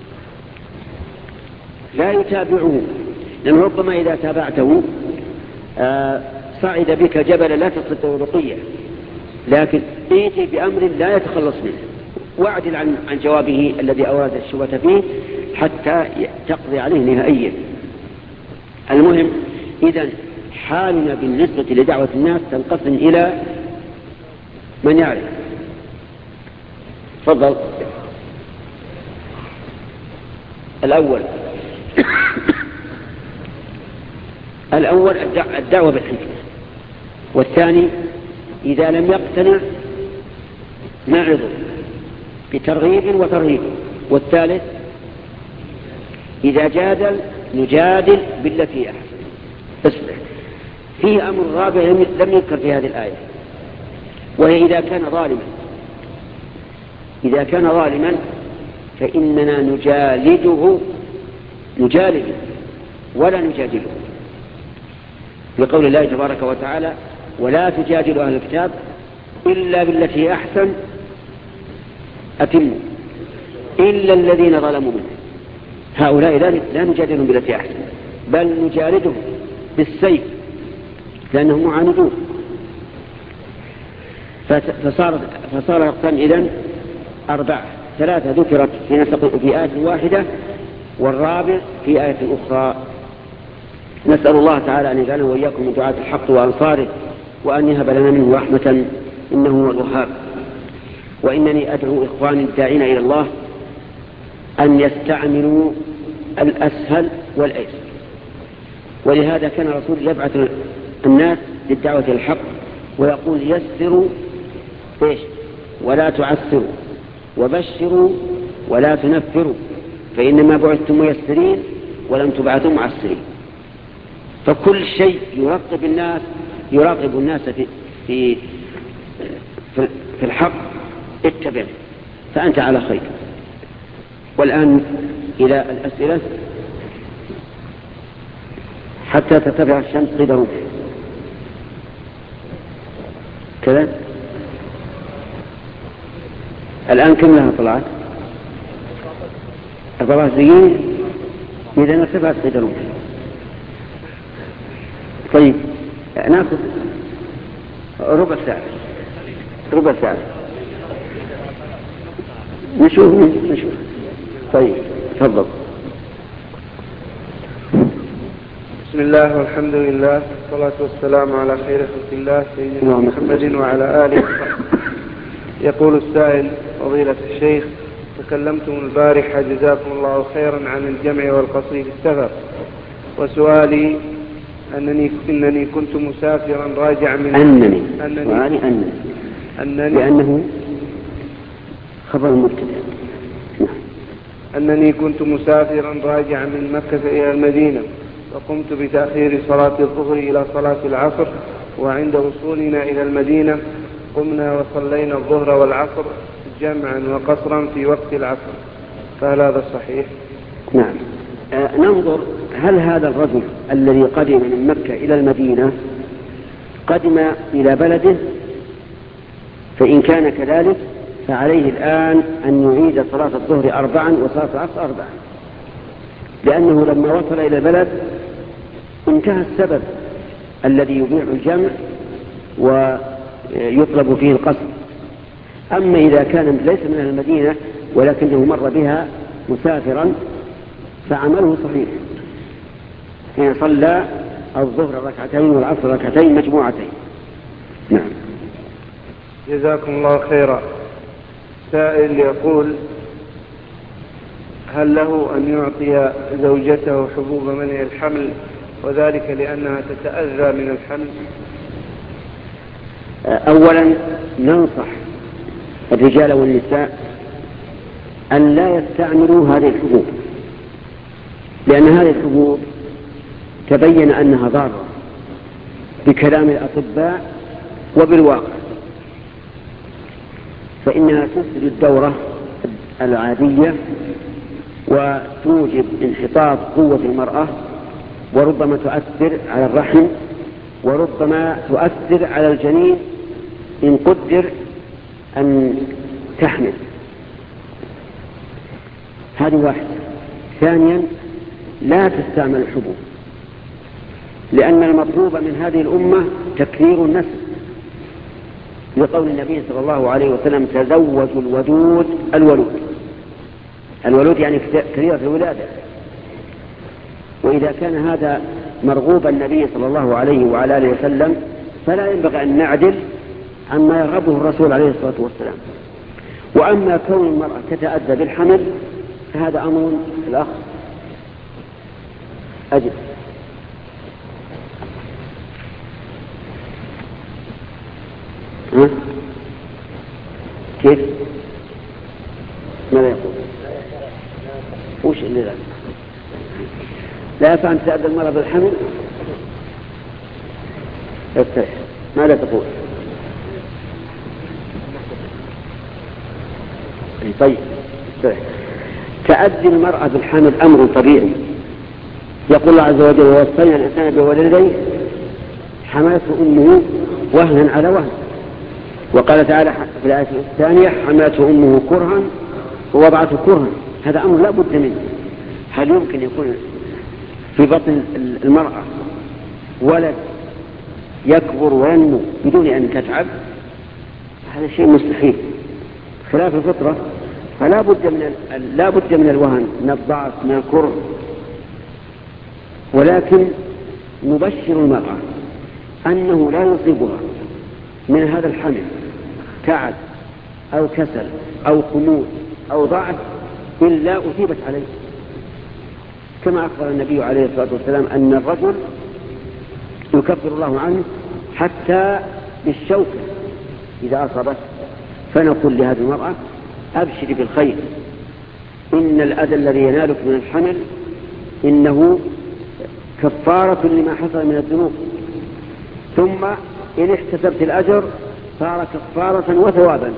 لا يتابعه، لأنه ربما إذا تابعته آه صعد بك جبل لا تستطيع رقيه، لكن ائتي بأمر لا يتخلص منه، واعدل عن, عن جوابه الذي أورد الشبهة فيه حتى تقضي عليه نهائيا. المهم إذن حالنا بالنسبة لدعوة الناس تنقسم إلى من يعرف. تفضل. الأول الأول الدعوة بالحكمة، والثاني إذا لم يقتنع نعظه بترغيب وترهيب، والثالث إذا جادل نجادل بالتي أحسن. اصبح فيه أمر رابع لم يذكر في هذه الآية، وهي إذا كان ظالما إذا كان ظالما فإننا نجالده نجالده ولا نجادله، بقول الله تبارك وتعالى ولا تجادلوا أهل الكتاب إلا بالتي أحسن أتموا إلا الذين ظلموا منه. هؤلاء لا نجادلهم بالتي أحسن، بل نجاردهم بالسيف لأنهم معاندون. فصار فصار الأقسام إذن أربعة، ثلاثة ذكرت في نسق في آية واحدة، والرابع في آية أخرى. نسأل الله تعالى أن يجعلنا وإياكم من دعاة الحق وأنصاره، وأن يهب لنا منه رحمة إنه هو الوهاب. وإنني أدعو إخواني الداعين إلى الله أن يستعملوا الأسهل والأيسر، ولهذا كان الرسول يبعث الناس للدعوة إلى الحق ويقول يسروا إيش ولا تعسروا، وبشروا ولا تنفروا، فإنما بعثتم ميسرين ولم تبعثوا معسرين. فكل شيء يراقب الناس يراقب الناس في في في الحق اتبع، فأنت على خير. والآن إلى الأسئلة حتى تتبع الشمس قيد رمح كذا. الآن كم لها طلعت؟ أربعة دقيقة. إذا ارتفعت قيد رمح. طيب ناخذ ربع ساعة ربع ساعة نشوف نشوف. طيب تفضل. بسم الله والحمد لله والصلاة والسلام على خير خلق الله سيدنا محمد وعلى آله وصحبه. يقول السائل: فضيلة الشيخ، تكلمتم البارحة جزاكم الله خيرا عن الجمع والقصر في السفر، وسؤالي أنني إنني كنت مسافرا راجعا من أنني أنني وعلي أنني أنني لأنه خبر مبتدأ. أنني كنت مسافرا راجعا من مكة إلى المدينة، وقمت بتأخير صلاة الظهر إلى صلاة العصر، وعند وصولنا إلى المدينة قمنا وصلينا الظهر والعصر جمعا وقصرا في وقت العصر، فهل هذا صحيح؟ نعم. آه ننظر هل هذا الرجل الذي قدم من مكة إلى المدينة قدم إلى بلده، فإن كان كذلك فعليه الآن أن يعيد صلاة الظهر أربعا وصلاة العصر أربعا، لأنه لما وصل إلى البلد انتهى السبب الذي يبيع الجمع ويطلب فيه القصر. أما إذا كان ليس من المدينة ولكنه مر بها مسافرا فعمله صحيح، حين صلى الظهر ركعتين والعصر ركعتين مجموعتين. نعم. جزاكم الله خيرا. سائل يقول: هل له أن يعطي زوجته حبوب منع الحمل، وذلك لأنها تتأذى من الحمل؟ أولا ننصح الرجال والنساء أن لا يستعملوا هذه الحبوب، لأن هذه الحبوب تبين أنها ضارة بكلام الأطباء وبالواقع، فإنها تفسد الدورة العادية وتوجب انحطاط قوة المرأة، وربما تؤثر على الرحم، وربما تؤثر على الجنين إن قدر أن تحمل. هذه واحدة. ثانيا لا تستعمل الحبوب، لأن المطلوب من هذه الأمة تكثير النسل، لقول النبي صلى الله عليه وسلم: تزوجوا الودود الولود. الولود يعني كثيرة الولادة. وإذا كان هذا مرغوب النبي صلى الله عليه وعلى آله وسلم فلا ينبغي أن نعدل عما يرغبه الرسول عليه الصلاة والسلام. وأما كون المرأة تتأذى بالحمل فهذا أمر الأخ أجل. ها؟ كيف؟ ماذا يقول؟ وش اللي لا لا يفعل تتأذى المرأة بالحمل؟ يستريح. ماذا تقول؟ طيب يستريح. تأذي المرأة بالحمل أمر طبيعي، يقول الله عز وجل: ووصينا الإنسان بوالديه حملته أمه وهنا على وهن. وقال تعالى في الآية الثانية حملته أمه كرها ووضعته كرها. هذا أمر لا بد منه. هل يمكن يكون في بطن المرأة ولد يكبر وينمو بدون أن تتعب؟ هذا شيء مستحيل خلاف الفطرة. فلا بد من لا بد من الوهن، من الضعف، من الكره. ولكن نبشر المرأة أنه لا يصيبها من هذا الحمل تعب أو كسل أو خمول أو ضعف إلا أصيبت عليه، كما أخبر النبي عليه الصلاة والسلام أن الرجل يكفر الله عنه حتى بالشوكة إذا أصابت. فنقول لهذه المرأة أبشري بالخير، إن الأذى الذي ينالك من الحمل إنه كفارة لما حصل من الذنوب، ثم إن احتسبت الأجر صار كفارة وثوابا.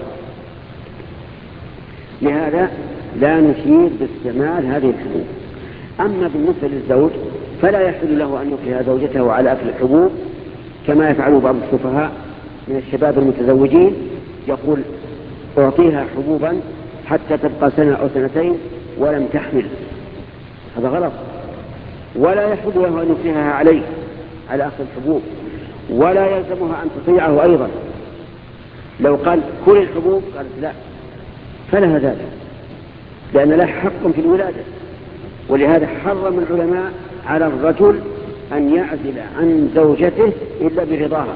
لهذا لا نشير باستعمال هذه الحبوب. أما بالنسبة للزوج فلا يحل له أن يكره زوجته على أكل الحبوب كما يفعل بعض السفهاء من الشباب المتزوجين، يقول أعطيها حبوبا حتى تبقى سنة أو سنتين ولم تحمل. هذا غلط. ولا يحل له أن يكرهها عليه على أخذ الحبوب، ولا يلزمها أن تطيعه أيضا. لو قال كل الحبوب قالت لا فلها ذلك، لأن له حق في الولادة. ولهذا حرم العلماء على الرجل أن يعزل عن زوجته إلا برضاها.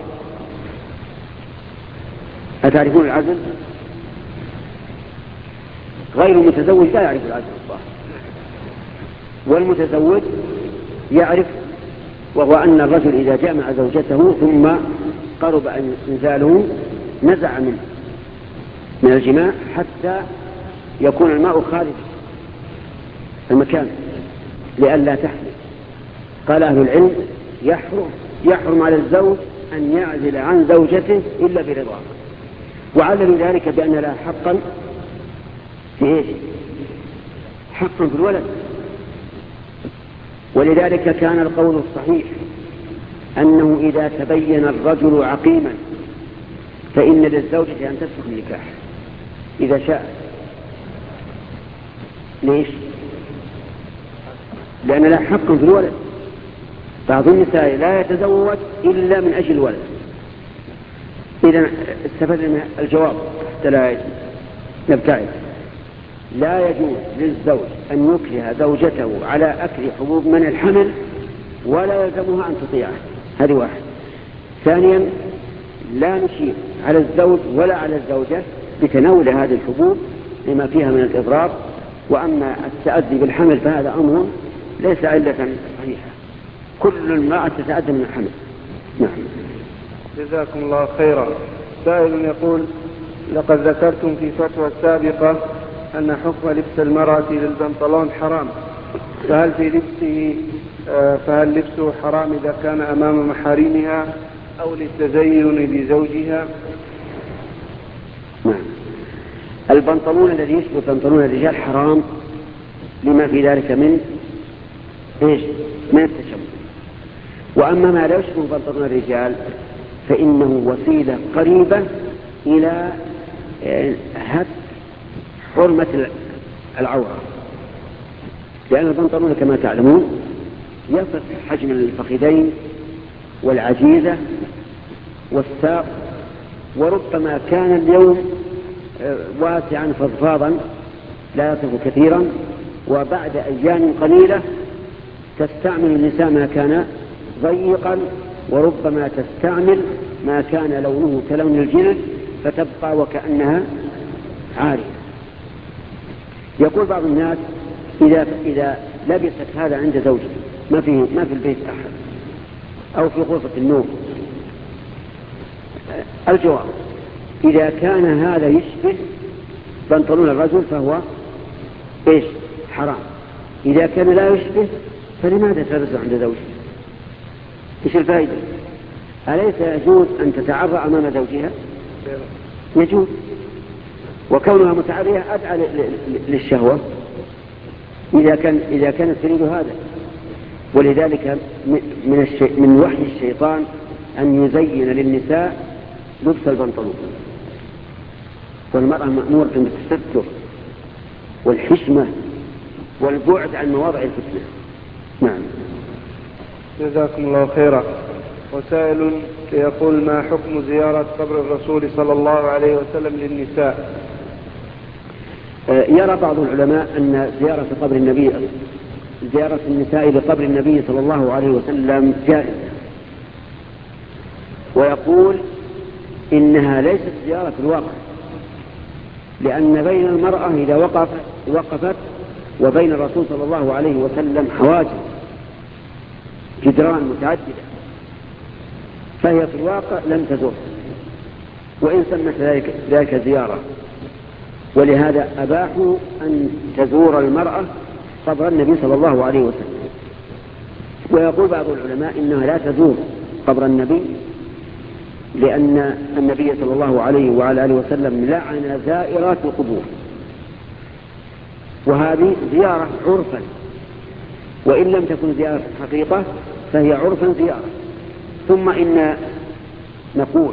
أتعرفون العزل؟ غير المتزوج لا يعرف العزل الظاهر، والمتزوج يعرف، وهو أن الرجل إذا جامع زوجته ثم قرب أن إنزاله نزع منه من الجماع حتى يكون الماء خارج المكان لئلا تحمل. قال أهل العلم يحرم يحرم على الزوج أن يعزل عن زوجته إلا برضاها، وعللوا ذلك بأن لها حقا في إيش؟ حقا في الولد. ولذلك كان القول الصحيح أنه إذا تبين الرجل عقيما فإن للزوجة أن تفسخ النكاح إذا شاء. ليش؟ لأن لا حق في الولد. بعض النساء لا يتزوج إلا من أجل الولد. إذا استفدنا الجواب حتى لا نبتعد. لا يجوز للزوج أن يكره زوجته على أكل حبوب من الحمل ولا يلزمها أن تطيعه. هذه واحد. ثانيا لا نشير على الزوج ولا على الزوجة بتناول هذه الحبوب لما فيها من الإضرار. وأما التأذي بالحمل فهذا أمر ليس علة صحيحة. كل امرأة تتأذى من الحمل. نعم. جزاكم الله خيرا. سائل يقول لقد ذكرتم في فتوى السابقة أن حكم لبس المرأة للبنطلون حرام، فهل في لبسه فهل لبسه حرام إذا كان أمام محارمها أو للتزين بزوجها؟ نعم. البنطلون الذي يشبه بنطلون الرجال حرام لما في ذلك من إيش؟ من التشبه. وأما ما لا يشبه بنطلون الرجال فإنه وسيلة قريبة إلى هتك حرمة العورة، لأن البنطلون كما تعلمون يصف حجم الفخذين والعجيزة والساق، وربما كان اليوم واسعا فضفاضا لا يصف كثيرا، وبعد أيام قليلة تستعمل النساء ما كان ضيقا، وربما تستعمل ما كان لونه كلون الجلد فتبقى وكأنها عارية. يقول بعض الناس إذا إذا لبست هذا عند زوجها ما في ما في البيت أحد أو في غرفة النوم. الجواب: إذا كان هذا يشبه بنطلون الرجل فهو إيش؟ حرام. إذا كان لا يشبه فلماذا تلبسه عند زوجها؟ إيش الفائدة؟ أليس يجوز أن تتعرى أمام زوجها؟ يجوز، وكونها متعرية أدعى للشهوة إذا كان إذا كانت تريد هذا. ولذلك من الشي من وحي الشيطان أن يزين للنساء لبس البنطلون والمرأة مأمورة بالتستر والحشمة والبعد عن مواضع الفتنة. نعم. جزاكم الله خيرا. وسائل يقول: ما حكم زيارة قبر الرسول صلى الله عليه وسلم للنساء؟ يرى بعض العلماء أن زيارة قبر النبي زيارة النساء لقبر النبي صلى الله عليه وسلم جائزة، ويقول إنها ليست زيارة في الواقع، لأن بين المرأة إذا وقفت, وقفت وبين الرسول صلى الله عليه وسلم حواجز جدران متعددة، فهي في الواقع لم تزور، وإن سمت ذلك, ذلك زيارة. ولهذا أباحوا أن تزور المرأة قبر النبي صلى الله عليه وسلم. ويقول بعض العلماء إنها لا تزور قبر النبي، لأن النبي صلى الله عليه وعلى آله وسلم لعن زائرات القبور، وهذه زيارة عرفا، وإن لم تكن زيارة حقيقة فهي عرفا زيارة. ثم إن نقول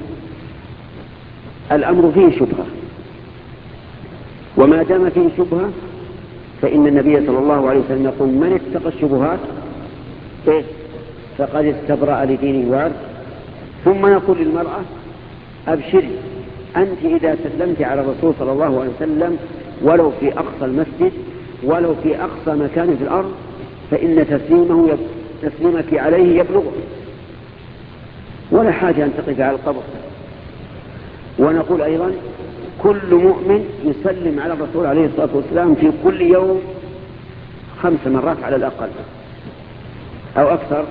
الأمر فيه شبهة، وما دام فيه شبهة فإن النبي صلى الله عليه وسلم يقول: من اتقى الشبهات فقد استبرأ لدينه وعرضه. ثم نقول للمرأة: أبشري، أنت إذا سلمت على الرسول صلى الله عليه وسلم ولو في أقصى المسجد ولو في أقصى مكان في الأرض فإن تسليمه يب... تسليمك عليه يبلغه، ولا حاجة أن تقف على القبر. ونقول أيضا: كل مؤمن يسلم على الرسول عليه الصلاة والسلام في كل يوم خمس مرات على الأقل، أو أكثر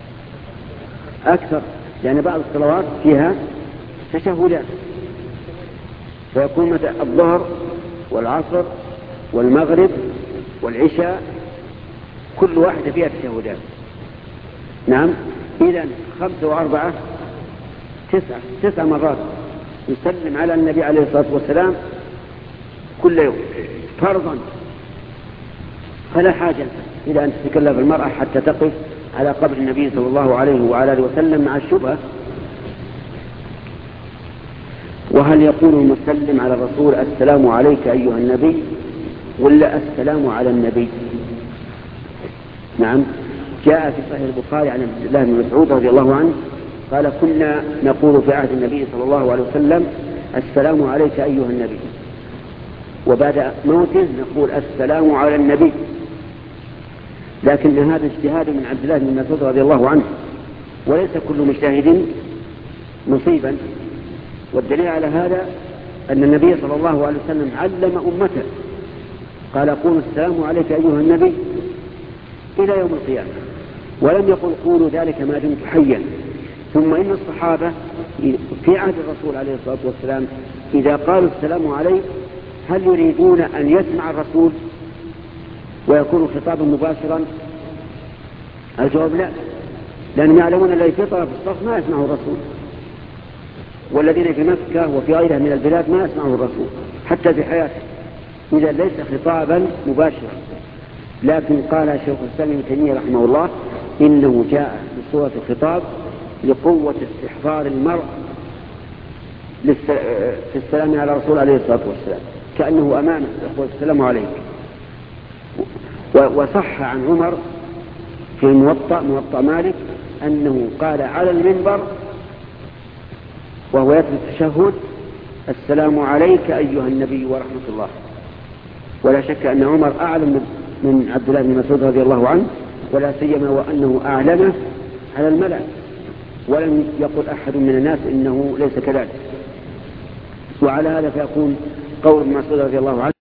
أكثر لأن بعض الصلوات فيها تشهدات، فيكون متى الظهر والعصر والمغرب والعشاء كل واحدة فيها تشهدات. نعم. إذن خمسة وأربعة تسعة تسع مرات يسلم على النبي عليه الصلاة والسلام كل يوم فرضا، فلا حاجة إلى أن تتكلف المرأة حتى تقف على قبر النبي صلى الله عليه وعلى آله وسلم مع الشبهة. وهل يقول المسلم على الرسول: السلام عليك أيها النبي، ولا السلام على النبي؟ نعم. جاء في صحيح البخاري عن عبد الله بن مسعود رضي الله عنه قال: كنا نقول في عهد النبي صلى الله عليه وسلم: السلام عليك أيها النبي، وبعد موته نقول: السلام على النبي. لكن هذا اجتهاد من عبد الله بن مسعود رضي الله عنه، وليس كل مجتهد مصيبا. والدليل على هذا أن النبي صلى الله عليه وسلم علم أمته، قال: قولوا السلام عليك أيها النبي إلى يوم القيامة، ولم يقل قولوا ذلك ما دمت حيا. ثم إن الصحابة في عهد الرسول عليه الصلاة والسلام إذا قالوا السلام عليك هل يريدون أن يسمع الرسول ويكون خطابا مباشرا؟ الجواب لا، لأنهم يعلمون الذي في طرف الصف ما يسمعه الرسول، والذين في مكة وفي غيرها من البلاد ما يسمعه الرسول حتى في حياته. إذا ليس خطابا مباشرا. لكن قال شيخ الإسلام ابن تيمية رحمه الله: إنه جاء بصورة الخطاب لقوة استحضار المرء في السلام على الرسول عليه الصلاة والسلام، كأنه أمامه يقول: السلام عليك. وصح عن عمر في الموطأ موطأ مالك أنه قال على المنبر وهو يتلو التشهد: السلام عليك أيها النبي ورحمة الله. ولا شك أن عمر أعلم من عبد الله بن مسعود رضي الله عنه، ولا سيما وأنه أعلمه على الملأ، ولم يقل أحد من الناس إنه ليس كذلك. وعلى هذا فيكون قول ابن مسعود رضي الله عنه